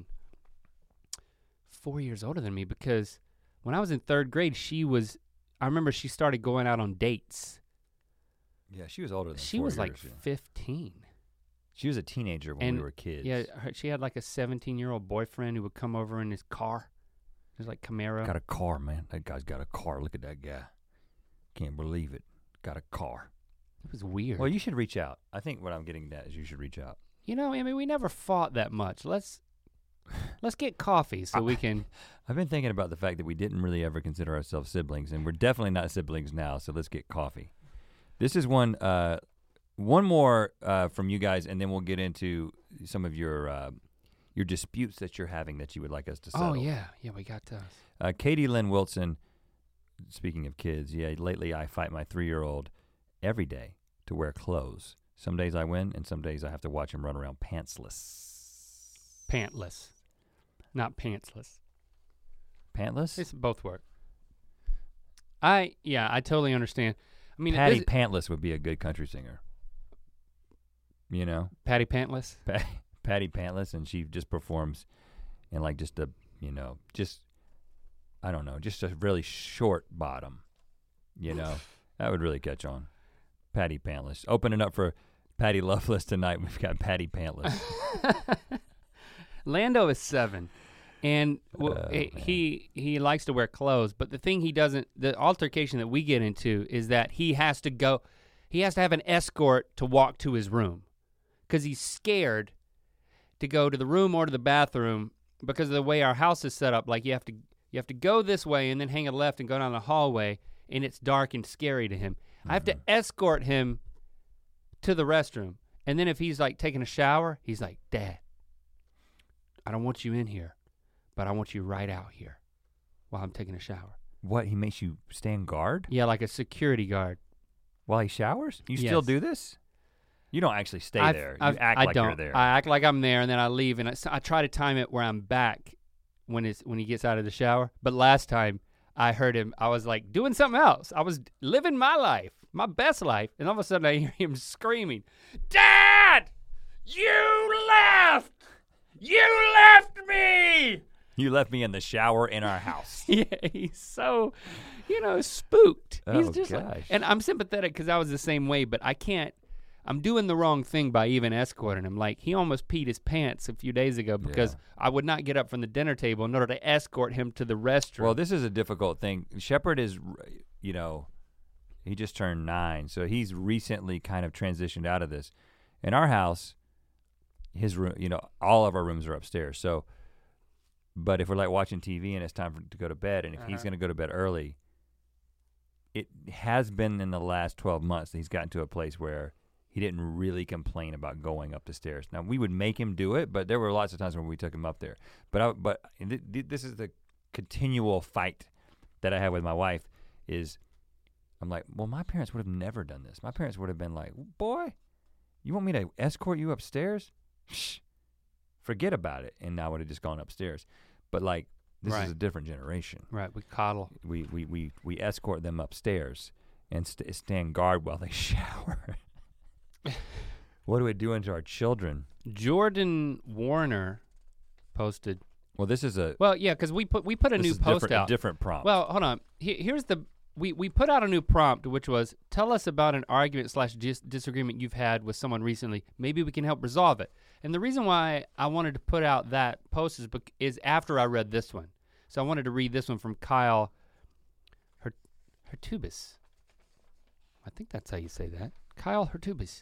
4 years older than me, because when I was in 3rd grade, I remember she started going out on dates. Yeah, she was older than She 4 was years, like yeah. 15. She was a teenager when And, we were kids. Yeah, she had like a 17-year-old boyfriend who would come over in his car. It was like Camaro. Got a car, man. That guy's got a car. Look at that guy. Can't believe it. Got a car. It was weird. Well, you should reach out. I think what I'm getting at is you should reach out. You know, I mean, we never fought that much. Let's get coffee so we can. I've been thinking about the fact that we didn't really ever consider ourselves siblings, and we're definitely not siblings now, so let's get coffee. This is one more from you guys, and then we'll get into some of your disputes that you're having that you would like us to settle. Oh, yeah, we got those. Katie Lynn Wilson, speaking of kids, lately I fight my 3-year-old every day to wear clothes. Some days I win, and some days I have to watch him run around pantsless. Pantless, not pantsless. Pantless? It's both work. I totally understand. I mean, Patty Pantless would be a good country singer. You know? Patty Pantless? Patty Pantless, and she just performs in like just a, I don't know, just a really short bottom, you know? That would really catch on. Patty Pantless. Opening up for Patty Loveless tonight, we've got Patty Pantless. Lando is 7, and he likes to wear clothes, but the thing the altercation that we get into is that he has to have an escort to walk to his room, because he's scared to go to the room or to the bathroom because of the way our house is set up. Like you have to go this way and then hang a left and go down the hallway, and it's dark and scary to him. I have to escort him to the restroom. And then if he's like taking a shower, he's like, Dad, I don't want you in here, but I want you right out here while I'm taking a shower. What, he makes you stand guard? Yeah, like a security guard. While he showers? You Yes. still do this? You don't actually stay there. You act like you're there. I act like I'm there, and then I leave, and I try to time it where I'm back when he gets out of the shower. But last time I heard him, I was like doing something else. I was living my life, my best life, and all of a sudden I hear him screaming, Dad, you left! You left me! You left me in the shower in our house. Yeah, he's so, spooked. Oh, He's just gosh. and I'm sympathetic because I was the same way, but I can't. I'm doing the wrong thing by even escorting him. Like, he almost peed his pants a few days ago because I would not get up from the dinner table in order to escort him to the restroom. Well, this is a difficult thing. Shepard is, he just turned 9, so he's recently kind of transitioned out of this. In our house, his room, all of our rooms are upstairs. So, but if we're like watching TV and it's time to go to bed, and if he's going to go to bed early, it has been in the last 12 months that he's gotten to a place where he didn't really complain about going up the stairs. Now we would make him do it, but there were lots of times when we took him up there. But this is the continual fight that I have with my wife is I'm like, well, my parents would have never done this. My parents would have been like, boy, you want me to escort you upstairs? Shh, forget about it. And I would have just gone upstairs. But like, this is a different generation. Right, we coddle. We escort them upstairs and stand guard while they shower. What are we doing to our children? Jordan Warner posted. Well, this is a. Well, yeah, because we put a new post out. A different prompt. Well, hold on. Here's the. We put out a new prompt, which was, tell us about an argument / disagreement you've had with someone recently. Maybe we can help resolve it. And the reason why I wanted to put out that post is after I read this one. So I wanted to read this one from Kyle Hertubis. I think that's how you say that. Kyle Hertubis.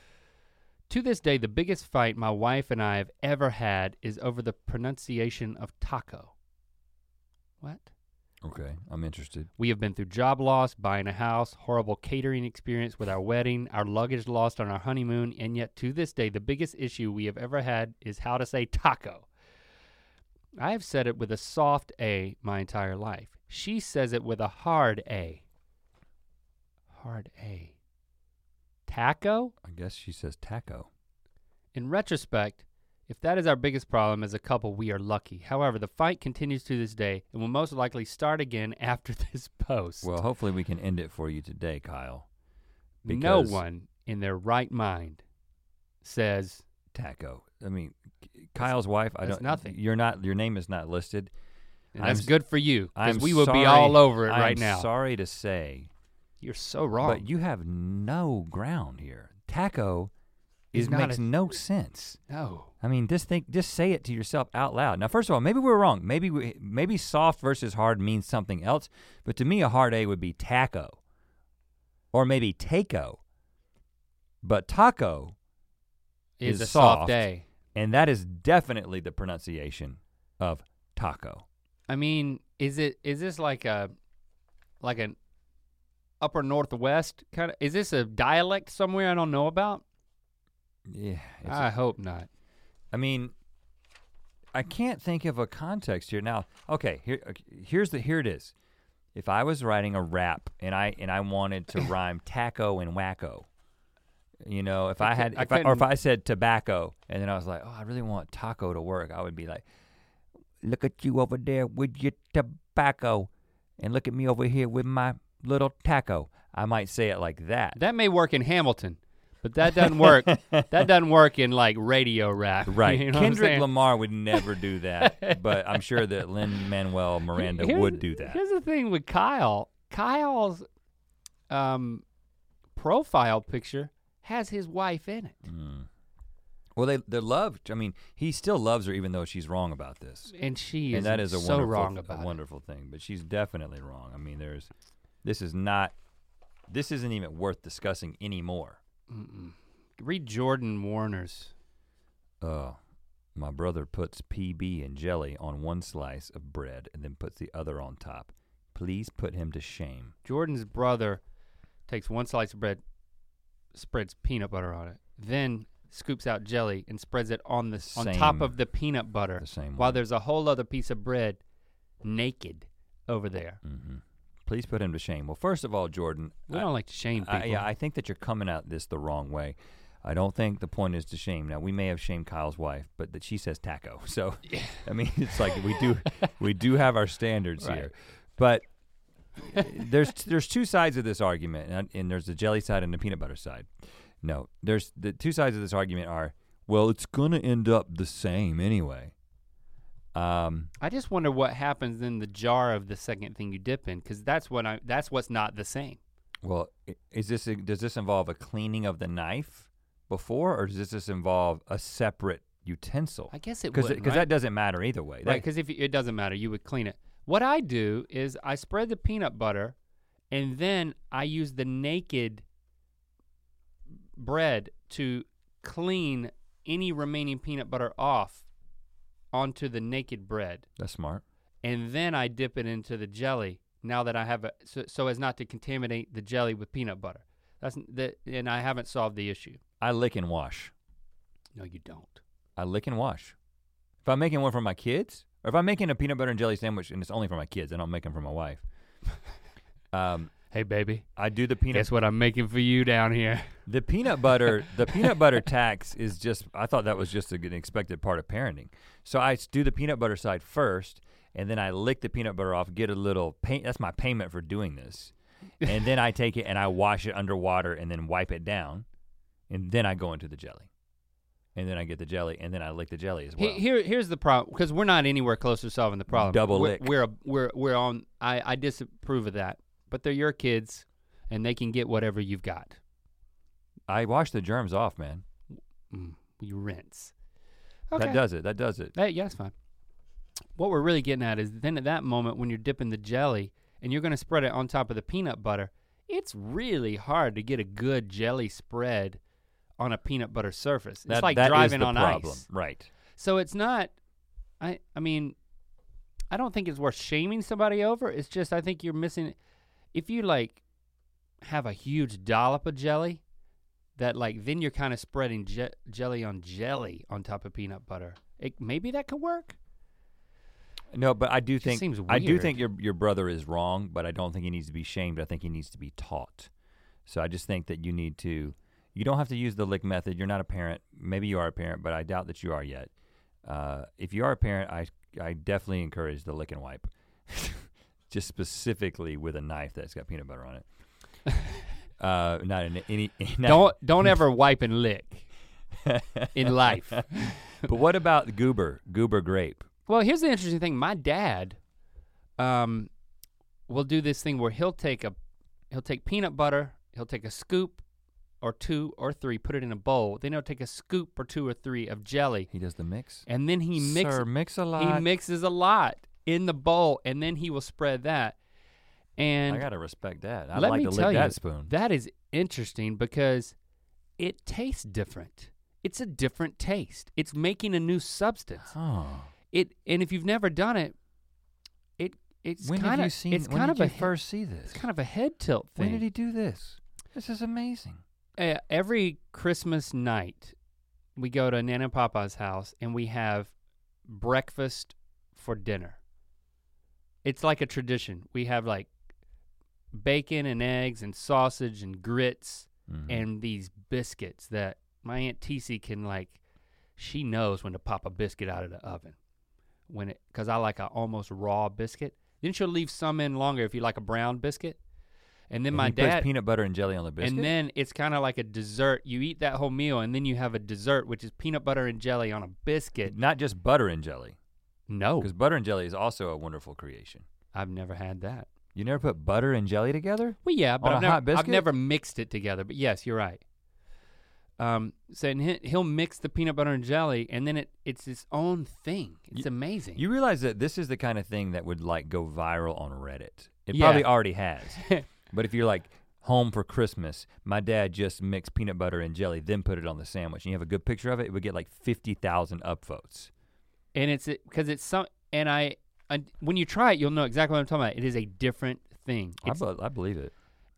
To this day, the biggest fight my wife and I have ever had is over the pronunciation of taco. What? Okay, I'm interested. We have been through job loss, buying a house, horrible catering experience with our wedding, our luggage lost on our honeymoon, and yet to this day, the biggest issue we have ever had is how to say taco. I have said it with a soft A my entire life. She says it with a hard A. Hard A. Taco? I guess she says taco. In retrospect, if that is our biggest problem as a couple, we are lucky. However, the fight continues to this day and will most likely start again after this post. Well, hopefully we can end it for you today, Kyle. No one in their right mind says taco. I mean, Kyle's wife, nothing. Your name is not listed. And that's good for you, because we would sorry, be all over it right now. I'm sorry to say. You're so wrong. But you have no ground here. Taco makes no sense. No. I mean, just say it to yourself out loud. Now, first of all, maybe we're wrong. Maybe soft versus hard means something else. But to me, a hard A would be taco, or maybe taco. But taco is a soft soft A, and that is definitely the pronunciation of taco. I mean, is this like an upper northwest kind of? Is this a dialect somewhere I don't know about? Yeah. I hope not. I mean, I can't think of a context here. Now, okay, here it is. If I was writing a rap and I wanted to rhyme taco and wacko, you know, if I said tobacco and then I was like, oh, I really want taco to work, I would be like, look at you over there with your tobacco and look at me over here with my little taco. I might say it like that. That may work in Hamilton. But that doesn't work. That doesn't work in like radio rap. Right. You know Kendrick Lamar would never do that, but I'm sure that Lin-Manuel Miranda would do that. Here's the thing with Kyle. Kyle's profile picture has his wife in it. Mm. Well, they love. I mean, he still loves her even though she's wrong about this. And she is that is a so wonderful, wrong about a wonderful thing. But she's definitely wrong. I mean, this isn't even worth discussing anymore. Mm-mm. Read Jordan Warner's. My brother puts PB and jelly on one slice of bread and then puts the other on top. Please put him to shame. Jordan's brother takes one slice of bread, spreads peanut butter on it, then scoops out jelly and spreads it on top of the peanut butter. The same while one. there's a whole other piece of bread naked over there. Mm-hmm. Please put him to shame. Well, first of all, Jordan. We don't like to shame people. I think that you're coming at this the wrong way. I don't think the point is to shame. Now, we may have shamed Kyle's wife, but that she says taco. So, I mean, it's like we do have our standards here. But there's two sides of this argument, and there's the jelly side and the peanut butter side. No, there's the two sides of this argument are, well, it's gonna end up the same anyway. I just wonder what happens in the jar of the second thing you dip in, because that's what's not the same. Well, does this involve a cleaning of the knife before, or does this involve a separate utensil? I guess it would, because that doesn't matter either way. Right, because if it doesn't matter, you would clean it. What I do is I spread the peanut butter, and then I use the naked bread to clean any remaining peanut butter off onto the naked bread. That's smart. And then I dip it into the jelly now that I have so as not to contaminate the jelly with peanut butter. And I haven't solved the issue. I lick and wash. No, you don't. I lick and wash. If I'm making one for my kids, or if I'm making a peanut butter and jelly sandwich and it's only for my kids, I don't make them for my wife. Hey baby, I do the peanut. guess what I'm making for you down here? The peanut butter tax is just, I thought that was just an expected part of parenting. So I do the peanut butter side first, and then I lick the peanut butter off, get a little paint, that's my payment for doing this. And then I take it and I wash it underwater and then wipe it down, and then I go into the jelly. And then I get the jelly, and then I lick the jelly as well. Here's the problem, because we're not anywhere close to solving the problem. Double lick. We're on, I disapprove of that, but they're your kids, and they can get whatever you've got. I wash the germs off, man. You rinse. Okay. That does it. Yeah, that's fine. What we're really getting at is then at that moment when you're dipping the jelly and you're gonna spread it on top of the peanut butter, it's really hard to get a good jelly spread on a peanut butter surface. It's like driving on ice. Right. So it's not, I mean, I don't think it's worth shaming somebody over. It's just I think you're missing, if you like have a huge dollop of jelly, that like then you're kind of spreading jelly on top of peanut butter. Maybe that could work. No, but I do think seems weird. I do think your brother is wrong, but I don't think he needs to be shamed. I think he needs to be taught. So I just think that you don't have to use the lick method. You're not a parent. Maybe you are a parent, but I doubt that you are yet. If you are a parent, I definitely encourage the lick and wipe. Just specifically with a knife that's got peanut butter on it. Not in any. Don't ever wipe and lick in life. But what about goober grape? Well, here's the interesting thing. My dad will do this thing where he'll take peanut butter, he'll take a scoop or 2 or 3, put it in a bowl. Then he'll take a scoop or 2 or 3 of jelly. He does the mix? And then he mix a lot. He mixes a lot in the bowl, and then he will spread that. And I gotta respect that. I'd like to lick that spoon. That is interesting because it tastes different. It's a different taste. It's making a new substance. Oh. And if you've never done it, it's when kind have you of seen? it's when kind did of you a first see this? It's kind of a head tilt thing. When did he do this? This is amazing. Every Christmas night, we go to Nana and Papa's house and we have breakfast for dinner. It's like a tradition. We have like bacon and eggs and sausage and grits and these biscuits that my Aunt Tisi can she knows when to pop a biscuit out of the oven. Cause I like a almost raw biscuit. Then she'll leave some in longer if you like a brown biscuit. And then my dad puts peanut butter and jelly on the biscuit. And then it's kind of like a dessert. You eat that whole meal and then you have a dessert, which is peanut butter and jelly on a biscuit. Not just butter and jelly. No. Because butter and jelly is also a wonderful creation. I've never had that. You never put butter and jelly together? Well, yeah, but I've never mixed it together. But yes, you're right. So he'll mix the peanut butter and jelly, and then it's its own thing. It's amazing. You realize that this is the kind of thing that would go viral on Reddit. It probably already has. But if you're like home for Christmas, my dad just mixed peanut butter and jelly, then put it on the sandwich, and you have a good picture of it, it would get like 50,000 upvotes. And it's because it's some, and I when you try it, you'll know exactly what I'm talking about. It is a different thing. I believe it.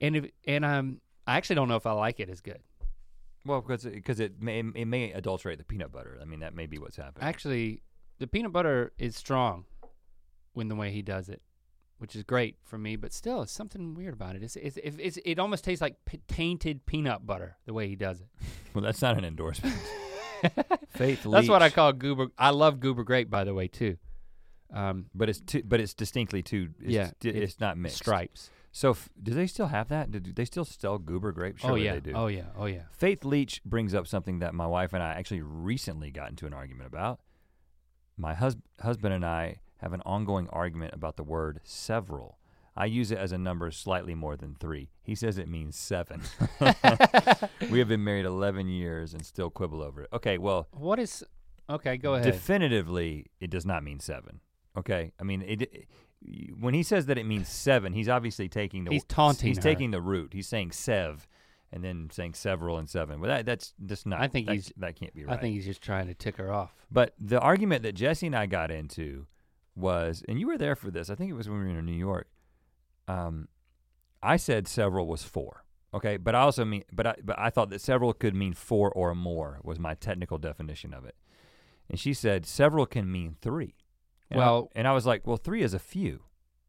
I actually don't know if I like it as good. Well, because it may adulterate the peanut butter. I mean, that may be what's happening. Actually, the peanut butter is strong when the way he does it, which is great for me. But still, it's something weird about it. It almost tastes like tainted peanut butter the way he does it. Well, that's not an endorsement. Faith Leach. That's what I call goober. I love goober grape, by the way, too. But it's distinctly too. It's not mixed. Stripes. So do they still have that? Do they still sell goober grape? Surely they do. Oh yeah. Faith Leach brings up something that my wife and I actually recently got into an argument about. My husband and I have an ongoing argument about the word several. I use it as a number slightly more than 3. He says it means 7. We have been married 11 years and still quibble over it. Okay, well. Okay, go ahead. Definitively, it does not mean 7. Okay, I mean, when he says that it means 7, he's obviously taking the. He's taunting He's her. taking the root. He's saying sev, and then saying several and 7. Well, that's just not. I think that can't be right. I think he's just trying to tick her off. But the argument that Jesse and I got into was, and you were there for this. I think it was when we were in New York. I said several was 4. Okay, but I also mean, but I thought that several could mean 4 or more was my technical definition of it. And she said several can mean 3. And I was like, well, 3 is a few.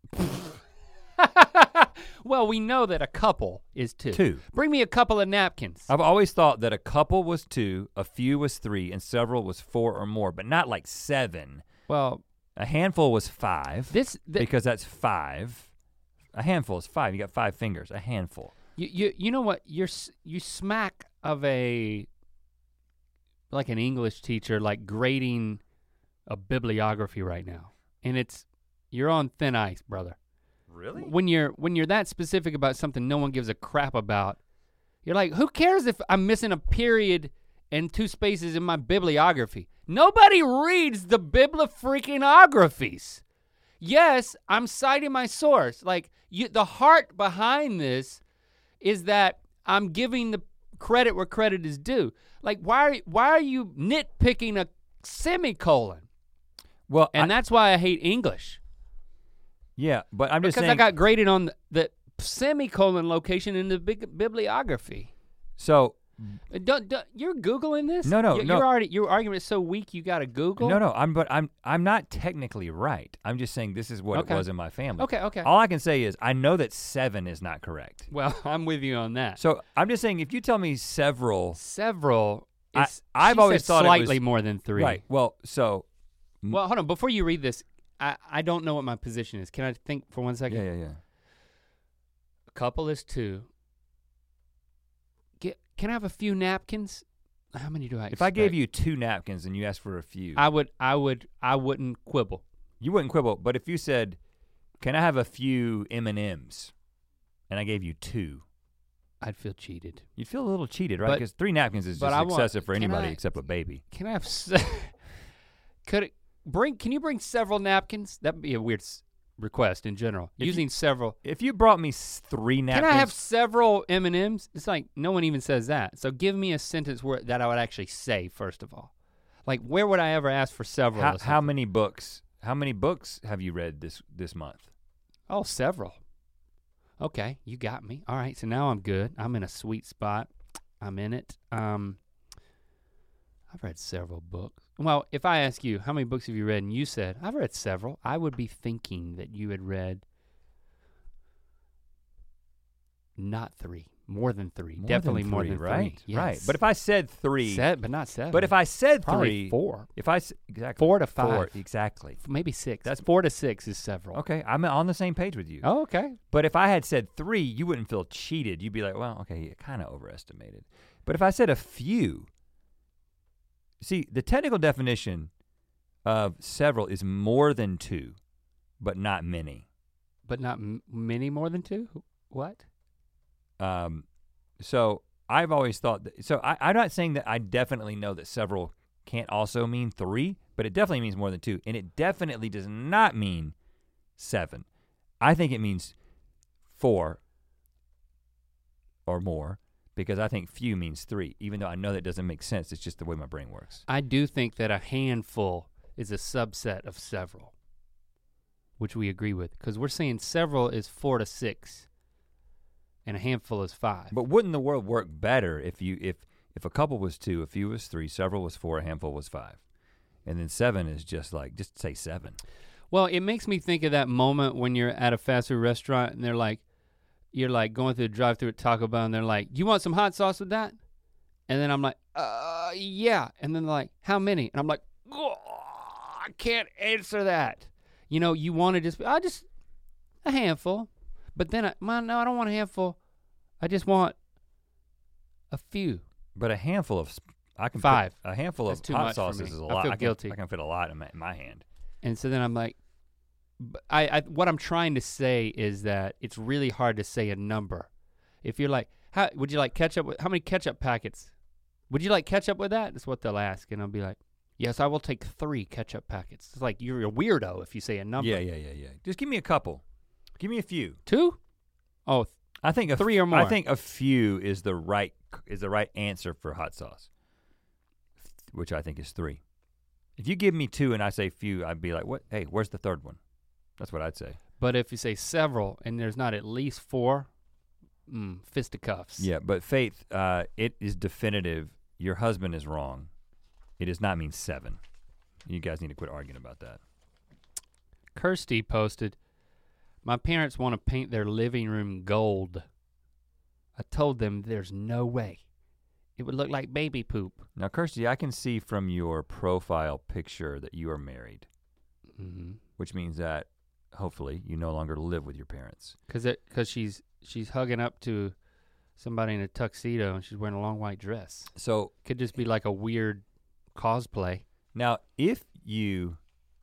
Well, we know that a couple is 2. 2. Bring me a couple of napkins. I've always thought that a couple was 2, a few was 3, and several was 4 or more, but not like 7. Well, a handful was 5. Because that's 5. A handful is 5. You got 5 fingers. A handful. You know what? You smack of like an English teacher, like grading a bibliography right now, and you're on thin ice, brother. Really? When you're that specific about something no one gives a crap about, you're like, who cares if I'm missing a period and 2 spaces in my bibliography? Nobody reads the bibliofreakinographies. Yes, I'm citing my source. Like the heart behind this is that I'm giving the credit where credit is due. Like why are you nitpicking a semicolon? Well, that's why I hate English. Yeah, but I'm just saying. Because I got graded on the semicolon location in the bibliography. So. You're Googling this? No. Your argument is so weak you gotta Google? No, I'm not technically right. I'm just saying this is what it was in my family. Okay. All I can say is I know that 7 is not correct. Well, I'm with you on that. So I'm just saying if you tell me several. I've always thought slightly it was, more than 3. Right, well, hold on, before you read this, I don't know what my position is. Can I think for 1 second? Yeah. A couple is 2. Can I have a few napkins? How many do I expect? If I gave you 2 napkins and you asked for a few. I wouldn't quibble. You wouldn't quibble, but if you said, can I have a few M&Ms? And I gave you 2. I'd feel cheated. You'd feel a little cheated, right? Because 3 napkins is just excessive for anybody except a baby. Can I have, can you bring several napkins? That'd be a weird request in general. Using several. If you brought me 3 napkins. Can I have several M&Ms? It's like no one even says that. So give me a sentence that I would actually say first of all. Like where would I ever ask for several? How many books? How many books have you read this month? Oh, several. Okay, you got me. All right, so now I'm good. I'm in a sweet spot. I'm in it. I've read several books. Well, if I ask you, how many books have you read? And you said, I've read several. I would be thinking that you had read not 3, more than 3. Definitely more than 3. Right, yes. right. But if I said 3. But not 7. But if I said probably 3. 4. Exactly. 4 to 5. 4, exactly. Maybe 6. That's 4 to 6 is several. Okay, I'm on the same page with you. Oh, okay. But if I had said 3, you wouldn't feel cheated. You'd be like, well, okay, you kind of overestimated. But if I said a few, see, the technical definition of several is more than 2, but not many. But not many more than 2? What? So I've always thought that, so I'm not saying that I definitely know that several can't also mean 3, but it definitely means more than 2, and it definitely does not mean 7. I think it means 4 or more, because I think few means 3, even though I know that doesn't make sense. It's just the way my brain works. I do think that a handful is a subset of several, which we agree with, because we're saying several is 4 to 6, and a handful is 5. But wouldn't the world work better if a couple was 2, a few was 3, several was 4, a handful was 5, and then 7 is just say 7. Well, it makes me think of that moment when you're at a fast food restaurant and you're like going through the drive-thru at Taco Bell and they're like, you want some hot sauce with that? And then I'm like, yeah. And then they're like, how many? And I'm like, oh, I can't answer that. You know, you want to just a handful. But then, no, I don't want a handful. I just want a few. But a handful of, I can 5. A handful of hot sauces is a lot. I feel guilty. I can fit a lot in my hand. And so then I'm like, what I'm trying to say is that it's really hard to say a number. If you're like, would you like ketchup? How many ketchup packets? Would you like ketchup with that? That's what they'll ask, and I'll be like, yes, I will take 3 ketchup packets. It's like you're a weirdo if you say a number. Yeah. Just give me a couple. Give me a few. 2? Oh, I think 3 or more. I think a few is the right answer for hot sauce, which I think is 3. If you give me 2 and I say few, I'd be like, what? Hey, where's the third one? That's what I'd say. But if you say several and there's not at least 4, fisticuffs. Yeah, but Faith, it is definitive. Your husband is wrong. It does not mean 7. You guys need to quit arguing about that. Kirsty posted, my parents want to paint their living room gold. I told them there's no way. It would look like baby poop. Now, Kirsty, I can see from your profile picture that you are married, which means that hopefully you no longer live with your parents. Because she's hugging up to somebody in a tuxedo and she's wearing a long white dress. So could just be like a weird cosplay. Now, if you,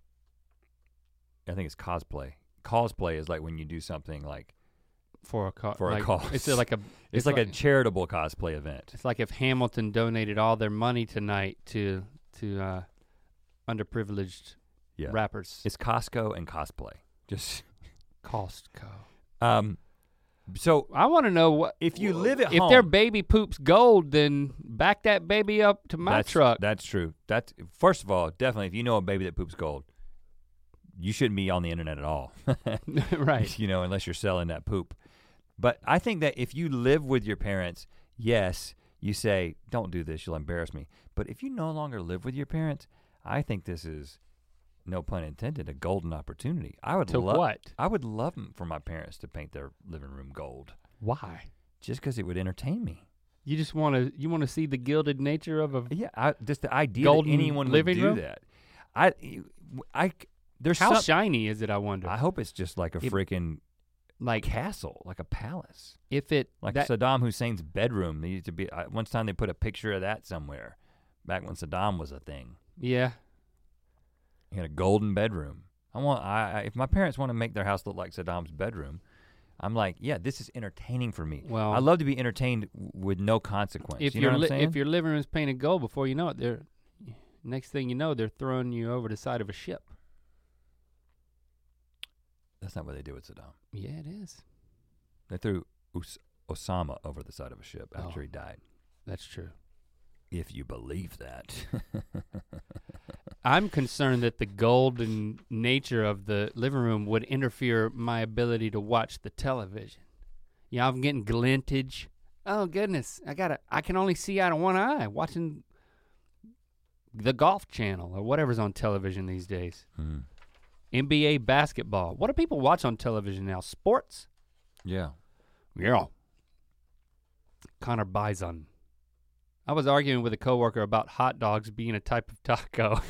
I think it's cosplay. Cosplay is like when you do something like for a cause. It's like a it's like a charitable cosplay event. It's like if Hamilton donated all their money tonight to underprivileged rappers. It's Costco and cosplay. Just Costco. So I want to know what if you live at home. If their baby poops gold, then back that baby up to my truck. That's true. That's first of all, definitely if you know a baby that poops gold, you shouldn't be on the internet at all. Right. You know, unless you're selling that poop. But I think that if you live with your parents, yes, you say, don't do this, you'll embarrass me. But if you no longer live with your parents, I think this is, no pun intended, a golden opportunity. I would love for my parents to paint their living room gold. Why? Just because it would entertain me. You just want to see the gilded nature of just the idea golden that anyone would do that. How shiny is it? I wonder. I hope it's just like a freaking like castle, like a palace. If it Saddam Hussein's bedroom needed to be. One time they put a picture of that somewhere, back when Saddam was a thing. Yeah. He had a golden bedroom. If my parents want to make their house look like Saddam's bedroom, I'm like, yeah, this is entertaining for me. Well, I love to be entertained with no consequence. If you know what I'm saying? If your living room is painted gold, before you know it, next thing you know, they're throwing you over the side of a ship. That's not what they did with Saddam. Yeah, it is. They threw Osama over the side of a ship after he died. That's true. If you believe that. I'm concerned that the golden nature of the living room would interfere my ability to watch the television. Yeah, I'm getting glintage. Oh goodness, I can only see out of one eye watching the Golf Channel or whatever's on television these days. NBA basketball. What do people watch on television now? Sports? Yeah. Yeah. Connor Bison. I was arguing with a coworker about hot dogs being a type of taco.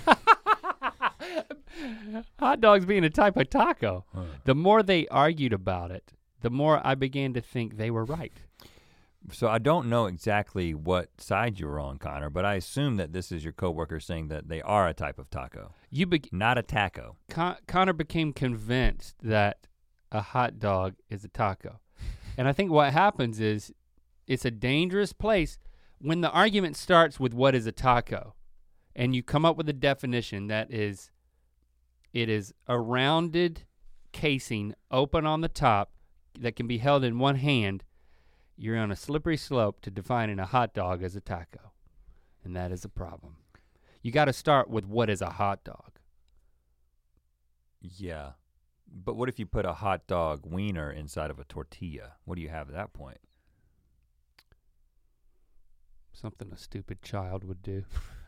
Hot dogs being a type of taco. Huh. The more they argued about it, the more I began to think they were right. So I don't know exactly what side you were on, Connor, but I assume that this is your coworker saying that they are a type of taco. Not a taco. Connor became convinced that a hot dog is a taco. And I think what happens is it's a dangerous place when the argument starts with what is a taco and you come up with a definition that is, it is a rounded casing open on the top that can be held in one hand. You're on a slippery slope to defining a hot dog as a taco, and that is a problem. You gotta start with what is a hot dog. Yeah, but what if you put a hot dog wiener inside of a tortilla? What do you have at that point? Something a stupid child would do.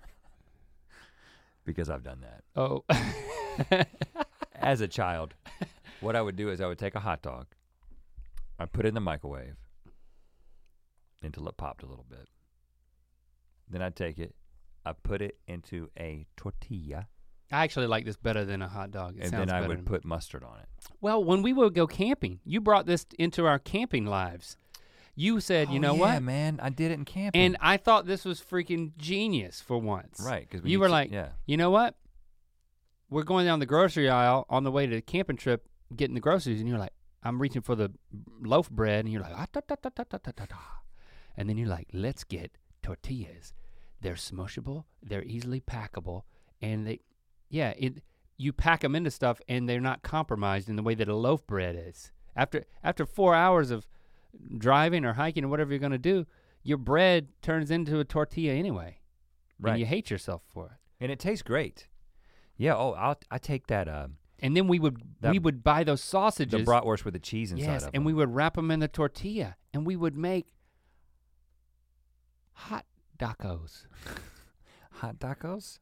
Because I've done that. Oh. As a child, what I would do is I would take a hot dog, I'd put it in the microwave until it popped a little bit. Then I'd take it, I'd put it into a tortilla. I actually like this better than a hot dog. And then I would put mustard on it. Well, when we would go camping, you brought this into our camping lives. You said, you know what? Yeah, man, I did it in camping. And I thought this was freaking genius for once. Right. Because you were like, you know what? We're going down the grocery aisle on the way to the camping trip, getting the groceries, and you're like, I'm reaching for the loaf bread, and you're like, and then you're like, let's get tortillas. They're smushable, they're easily packable, and you pack them into stuff, and they're not compromised in the way that a loaf bread is. After 4 hours of driving or hiking or whatever you're gonna do, your bread turns into a tortilla anyway. Right. And you hate yourself for it. And it tastes great. Yeah, I take that And then we would buy those sausages. The bratwurst with the cheese inside of them. And we would wrap them in the tortilla, and we would make hot tacos. Hot tacos?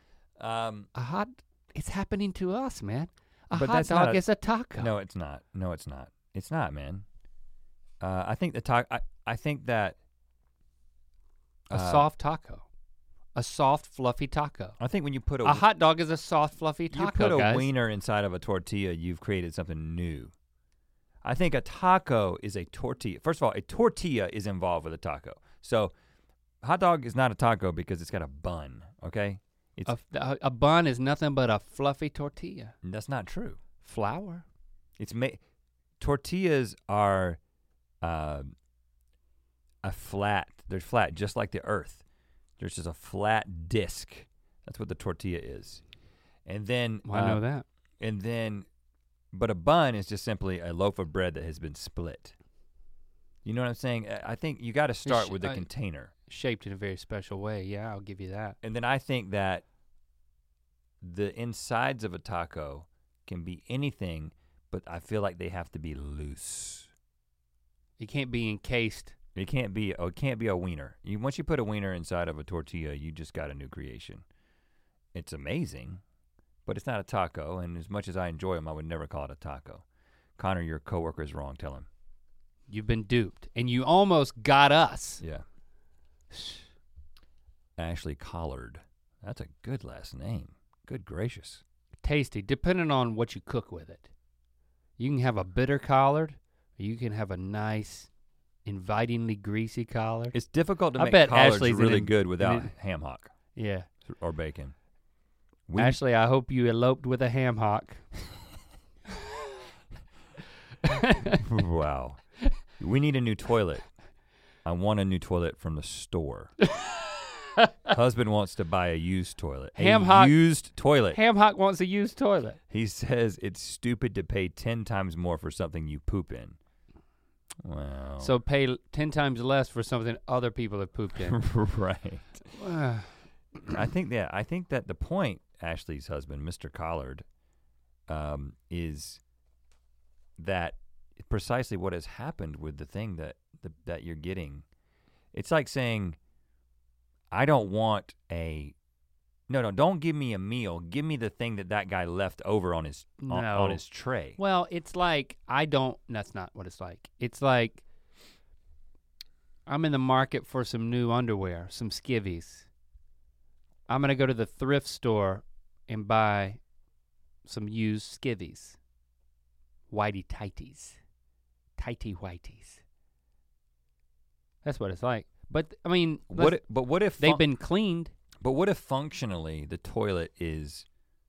It's happening to us, man. A But hot that's dog not is a taco. No, it's not. No, it's not. It's not, man. I think I think that a soft taco. A soft, fluffy taco. I think when you put A hot dog is a soft, fluffy taco, you put a guys. wiener inside of a tortilla, you've created something new. I think a taco is a tortilla. First of all, a tortilla is involved with a taco. So hot dog is not a taco because it's got a bun, okay? A bun is nothing but a fluffy tortilla. That's not true. Flour. Tortillas are they're flat just like the earth. There's just a flat disc. That's what the tortilla is. And then I know that. And then but a bun is just simply a loaf of bread that has been split. You know what I'm saying? I think you got to start with the container. Shaped in a very special way. Yeah, I'll give you that. And then I think that the insides of a taco can be anything, but I feel like they have to be loose. It can't be encased. It can't be a wiener. Once you put a wiener inside of a tortilla, you just got a new creation. It's amazing, but it's not a taco, and as much as I enjoy them, I would never call it a taco. Connor, your coworker is wrong, tell him. You've been duped, and you almost got us. Yeah. Ashley Collard. That's a good last name. Good gracious. Tasty, depending on what you cook with it. You can have a bitter collard, or you can have a nice, invitingly greasy collard. It's difficult to I make bet collards Ashley's really good without ham hock. Yeah. Or bacon. Ashley, I hope you eloped with a ham hock. Wow. We need a new toilet. I want a new toilet from the store. Husband wants to buy a used toilet. Used toilet. Ham hock wants a used toilet. He says it's stupid to pay 10 times more for something you poop in. Wow. So pay 10 times less for something other people have pooped in. Right. I think that the point, Ashley's husband, Mr. Collard, is that precisely what has happened with the thing that you're getting. It's like saying, I don't want don't give me a meal. Give me the thing that guy left over on his tray. Well, it's like, that's not what it's like. It's like, I'm in the market for some new underwear, some skivvies. I'm gonna go to the thrift store and buy some used skivvies. Whitey tighties. Tighty whiteys. That's what it's like. But I mean, what if they've been cleaned? But what if functionally the toilet is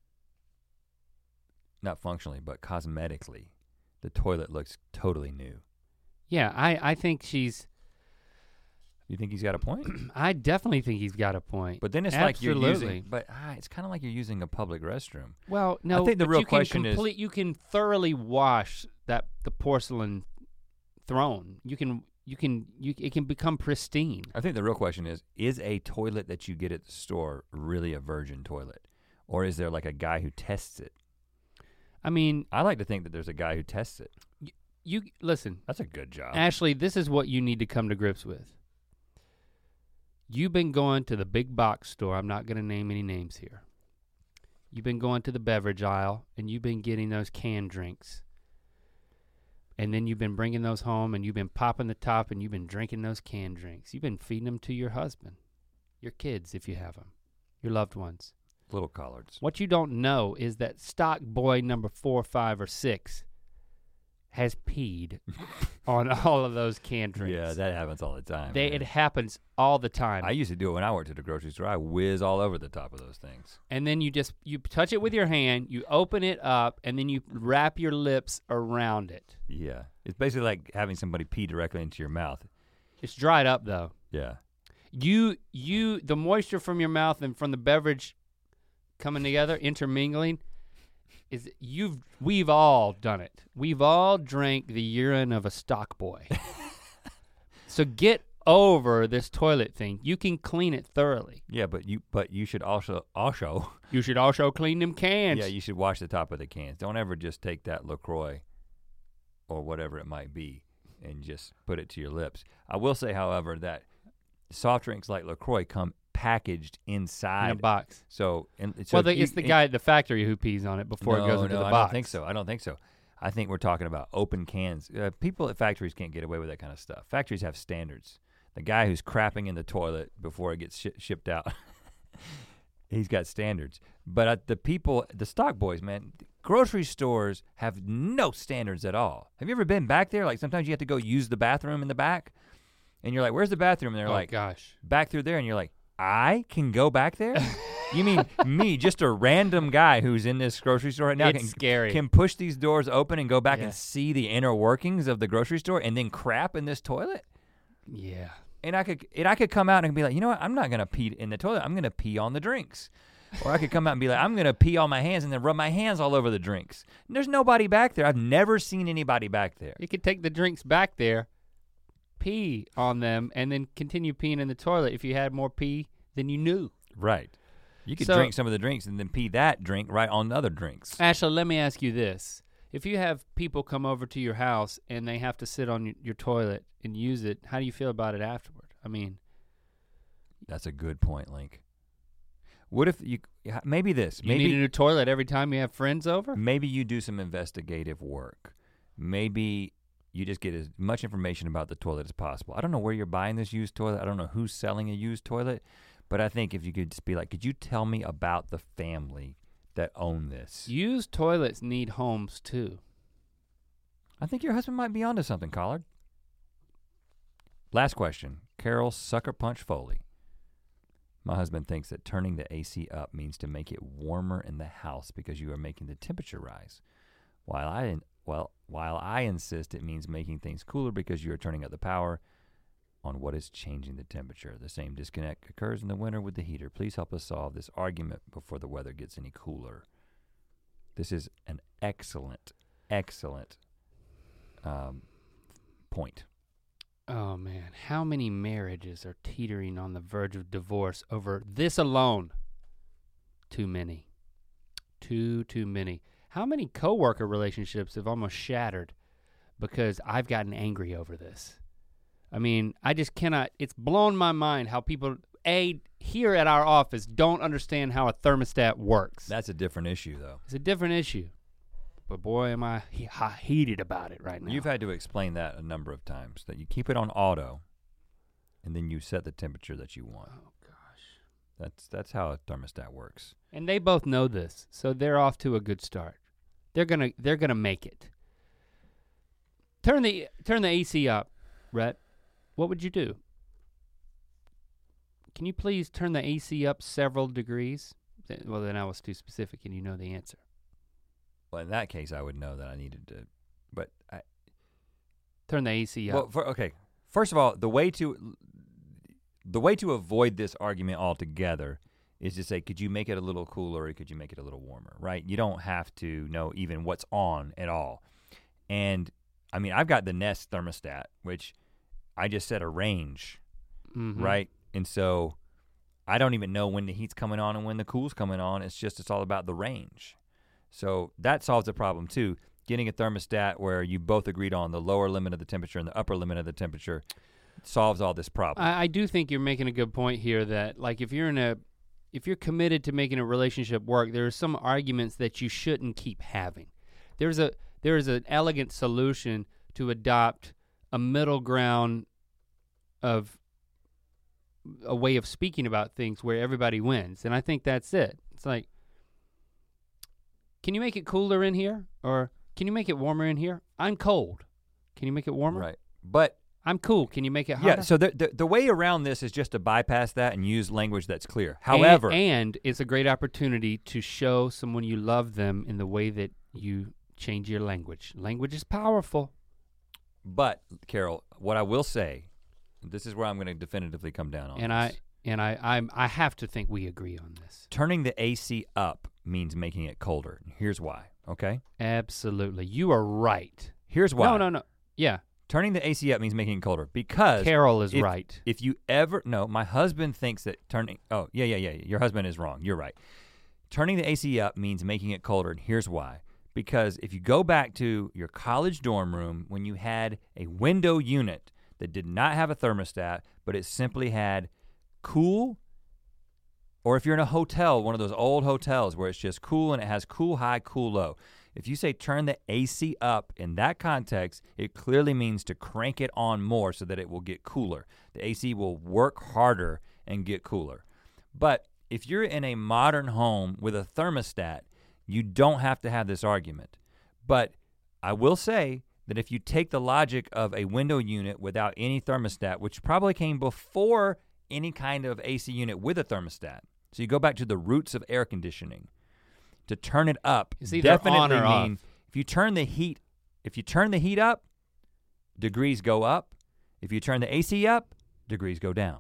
not functionally, but cosmetically, the toilet looks totally new? Yeah, I think she's. You think he's got a point? I definitely think he's got a point. But then it's Absolutely. like you're using, but it's kind of like you're using a public restroom. Well, no, I think the real question is, you can thoroughly wash the porcelain throne. It can become pristine. I think the real question is a toilet that you get at the store really a virgin toilet? Or is there like a guy who tests it? I mean, I like to think that there's a guy who tests it. You listen. That's a good job. Ashley, this is what you need to come to grips with. You've been going to the big box store. I'm not going to name any names here. You've been going to the beverage aisle and you've been getting those canned drinks. And then you've been bringing those home and you've been popping the top and you've been drinking those canned drinks. You've been feeding them to your husband, your kids if you have them, your loved ones. Little collards. What you don't know is that stock boy number 4, 5, or 6 has peed on all of those canned drinks. Yeah, that happens all the time. It happens all the time. I used to do it when I worked at the grocery store. I whiz all over the top of those things. And then you touch it with your hand, you open it up, and then you wrap your lips around it. Yeah, it's basically like having somebody pee directly into your mouth. It's dried up though. Yeah. The moisture from your mouth and from the beverage coming together, intermingling, we've all done it. We've all drank the urine of a stock boy. So get over this toilet thing. You can clean it thoroughly. Yeah, but you should also You should also clean them cans. yeah, you should wash the top of the cans. Don't ever just take that LaCroix or whatever it might be and just put it to your lips. I will say, however, that soft drinks like LaCroix come packaged inside in a box. So it's the guy at the factory who pees on it before it goes into the box. I don't think so. I don't think so. I think we're talking about open cans. People at factories can't get away with that kind of stuff. Factories have standards. The guy who's crapping in the toilet before it gets shipped out, he's got standards. But the stock boys, man, grocery stores have no standards at all. Have you ever been back there? Like sometimes you have to go use the bathroom in the back, and you're like, "Where's the bathroom?" And they're like, "Gosh, back through there." And you're like, "I can go back there?" You mean me, just a random guy who's in this grocery store right now scary. Can push these doors open and go back and see the inner workings of the grocery store and then crap in this toilet? Yeah. And I could come out and be like, you know what? I'm not gonna pee in the toilet. I'm gonna pee on the drinks. Or I could come out and be like, I'm gonna pee on my hands and then rub my hands all over the drinks. And there's nobody back there. I've never seen anybody back there. You could take the drinks back there, pee on them, and then continue peeing in the toilet if you had more pee than you knew. Right. You could drink some of the drinks and then pee that drink right on the other drinks. Ashley, let me ask you this. If you have people come over to your house and they have to sit on your toilet and use it, how do you feel about it afterward? I mean. That's a good point, Link. What if maybe this. You need a new toilet every time you have friends over? Maybe you do some investigative work. Maybe you just get as much information about the toilet as possible. I don't know where you're buying this used toilet. I don't know who's selling a used toilet. But I think if you could just be like, could you tell me about the family that own this? Used toilets need homes too. I think your husband might be onto something, Collard. Last question, Carol Sucker Punch Foley. My husband thinks that turning the AC up means to make it warmer in the house because you are making the temperature rise. While I insist it means making things cooler because you are turning up the power on what is changing the temperature. The same disconnect occurs in the winter with the heater. Please help us solve this argument before the weather gets any cooler. This is an excellent point. Oh man, how many marriages are teetering on the verge of divorce over this alone? Too many. Too many. How many coworker relationships have almost shattered because I've gotten angry over this? I mean, I just cannot, it's blown my mind how people, here at our office don't understand how a thermostat works. That's a different issue though. It's a different issue. But boy, am I heated about it right now. You've had to explain that a number of times, that you keep it on auto and then you set the temperature that you want. Oh gosh. That's how a thermostat works. And they both know this, so they're off to a good start. They're gonna make it. Turn the AC up, Rhett. What would you do? Can you please turn the AC up several degrees? Well, then I was too specific and you know the answer. Well, in that case, I would know that I needed to, but turn the AC up. Well, okay. First of all, the way to avoid this argument altogether is to say, could you make it a little cooler or could you make it a little warmer, right? You don't have to know even what's on at all. And I mean, I've got the Nest thermostat, which I just set a range, right? And so I don't even know when the heat's coming on and when the cool's coming on. It's all about the range. So that solves the problem too. Getting a thermostat where you both agreed on the lower limit of the temperature and the upper limit of the temperature solves all this problem. I do think you're making a good point here that like if you're committed to making a relationship work, there are some arguments that you shouldn't keep having. There is an elegant solution to adopt a middle ground of a way of speaking about things where everybody wins. And I think that's it. It's like, can you make it cooler in here? Or can you make it warmer in here? I'm cold. Can you make it warmer? Right. But I'm cool. Can you make it hotter? Yeah, so the way around this is just to bypass that and use language that's clear. However. And it's a great opportunity to show someone you love them in the way that you change your language. Language is powerful. But, Carol, what I will say, this is where I'm going to definitively come down on this. I have to think we agree on this. Turning the AC up means making it colder. Here's why, okay? Absolutely. You are right. Here's why. No. Yeah. Turning the AC up means making it colder because Carol is right. If you ever, no, my husband thinks that yeah, your husband is wrong, you're right. Turning the AC up means making it colder, and here's why. Because if you go back to your college dorm room when you had a window unit that did not have a thermostat, but it simply had cool, or if you're in a hotel, one of those old hotels where it's just cool and it has cool high, cool low. If you say turn the AC up in that context, it clearly means to crank it on more so that it will get cooler. The AC will work harder and get cooler. But if you're in a modern home with a thermostat, you don't have to have this argument. But I will say that if you take the logic of a window unit without any thermostat, which probably came before any kind of AC unit with a thermostat, so you go back to the roots of air conditioning, to turn it up definitely mean if you turn the heat up, degrees go up. If you turn the AC up, degrees go down.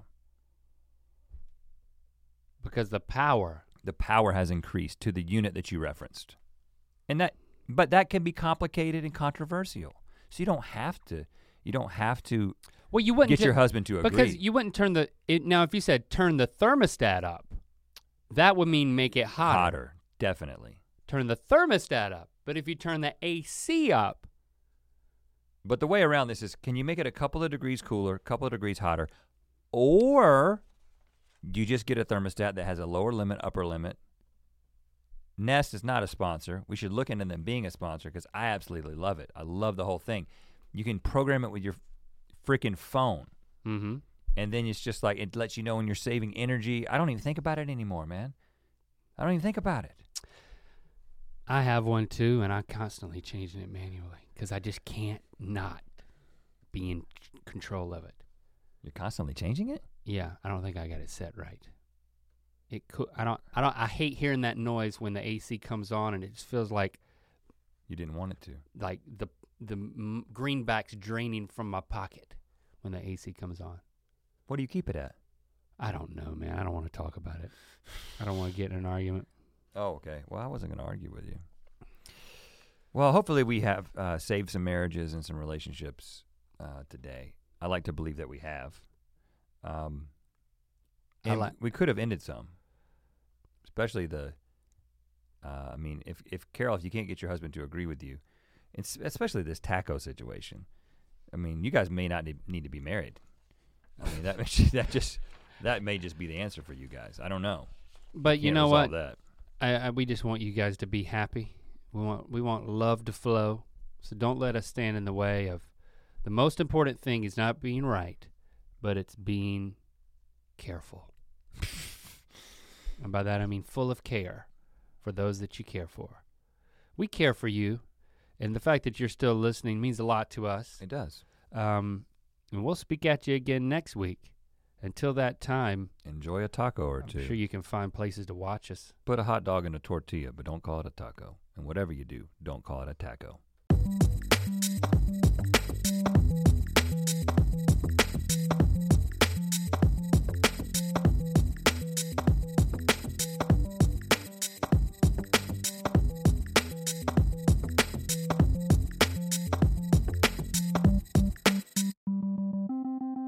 Because the power has increased to the unit that you referenced. But that can be complicated and controversial. So you don't have to well, you wouldn't get your husband to agree. Because you wouldn't turn now if you said turn the thermostat up, that would mean make it hotter. Hotter, definitely. Turn the thermostat up. But if you turn the AC up. But the way around this is, can you make it a couple of degrees cooler, a couple of degrees hotter, or you just get a thermostat that has a lower limit, upper limit. Nest is not a sponsor. We should look into them being a sponsor because I absolutely love it. I love the whole thing. You can program it with your freaking phone. Mm-hmm. And then it's just like, it lets you know when you're saving energy. I don't even think about it anymore, man. I don't even think about it. I have one too, and I'm constantly changing it manually because I just can't not be in control of it. You're constantly changing it? Yeah, I don't think I got it set right. It could. I hate hearing that noise when the AC comes on, and it just feels like you didn't want it to. Like the greenback's draining from my pocket when the AC comes on. What do you keep it at? I don't know, man. I don't want to talk about it. I don't want to get in an argument. Oh, okay. Well, I wasn't going to argue with you. Well, hopefully we have saved some marriages and some relationships today. I like to believe that we have. And we could have ended some, especially I mean, if Carol, if you can't get your husband to agree with you, especially this taco situation, I mean, you guys may not need to be married. I mean, that may just be the answer for you guys. I don't know. But you know what? We just want you guys to be happy. We want love to flow. So don't let us stand in the way of the most important thing is not being right, but it's being careful. And by that I mean full of care for those that you care for. We care for you, and the fact that you're still listening means a lot to us. It does. And we'll speak at you again next week. Until that time, enjoy a taco or two. I'm sure you can find places to watch us. Put a hot dog in a tortilla, but don't call it a taco. And whatever you do, don't call it a taco.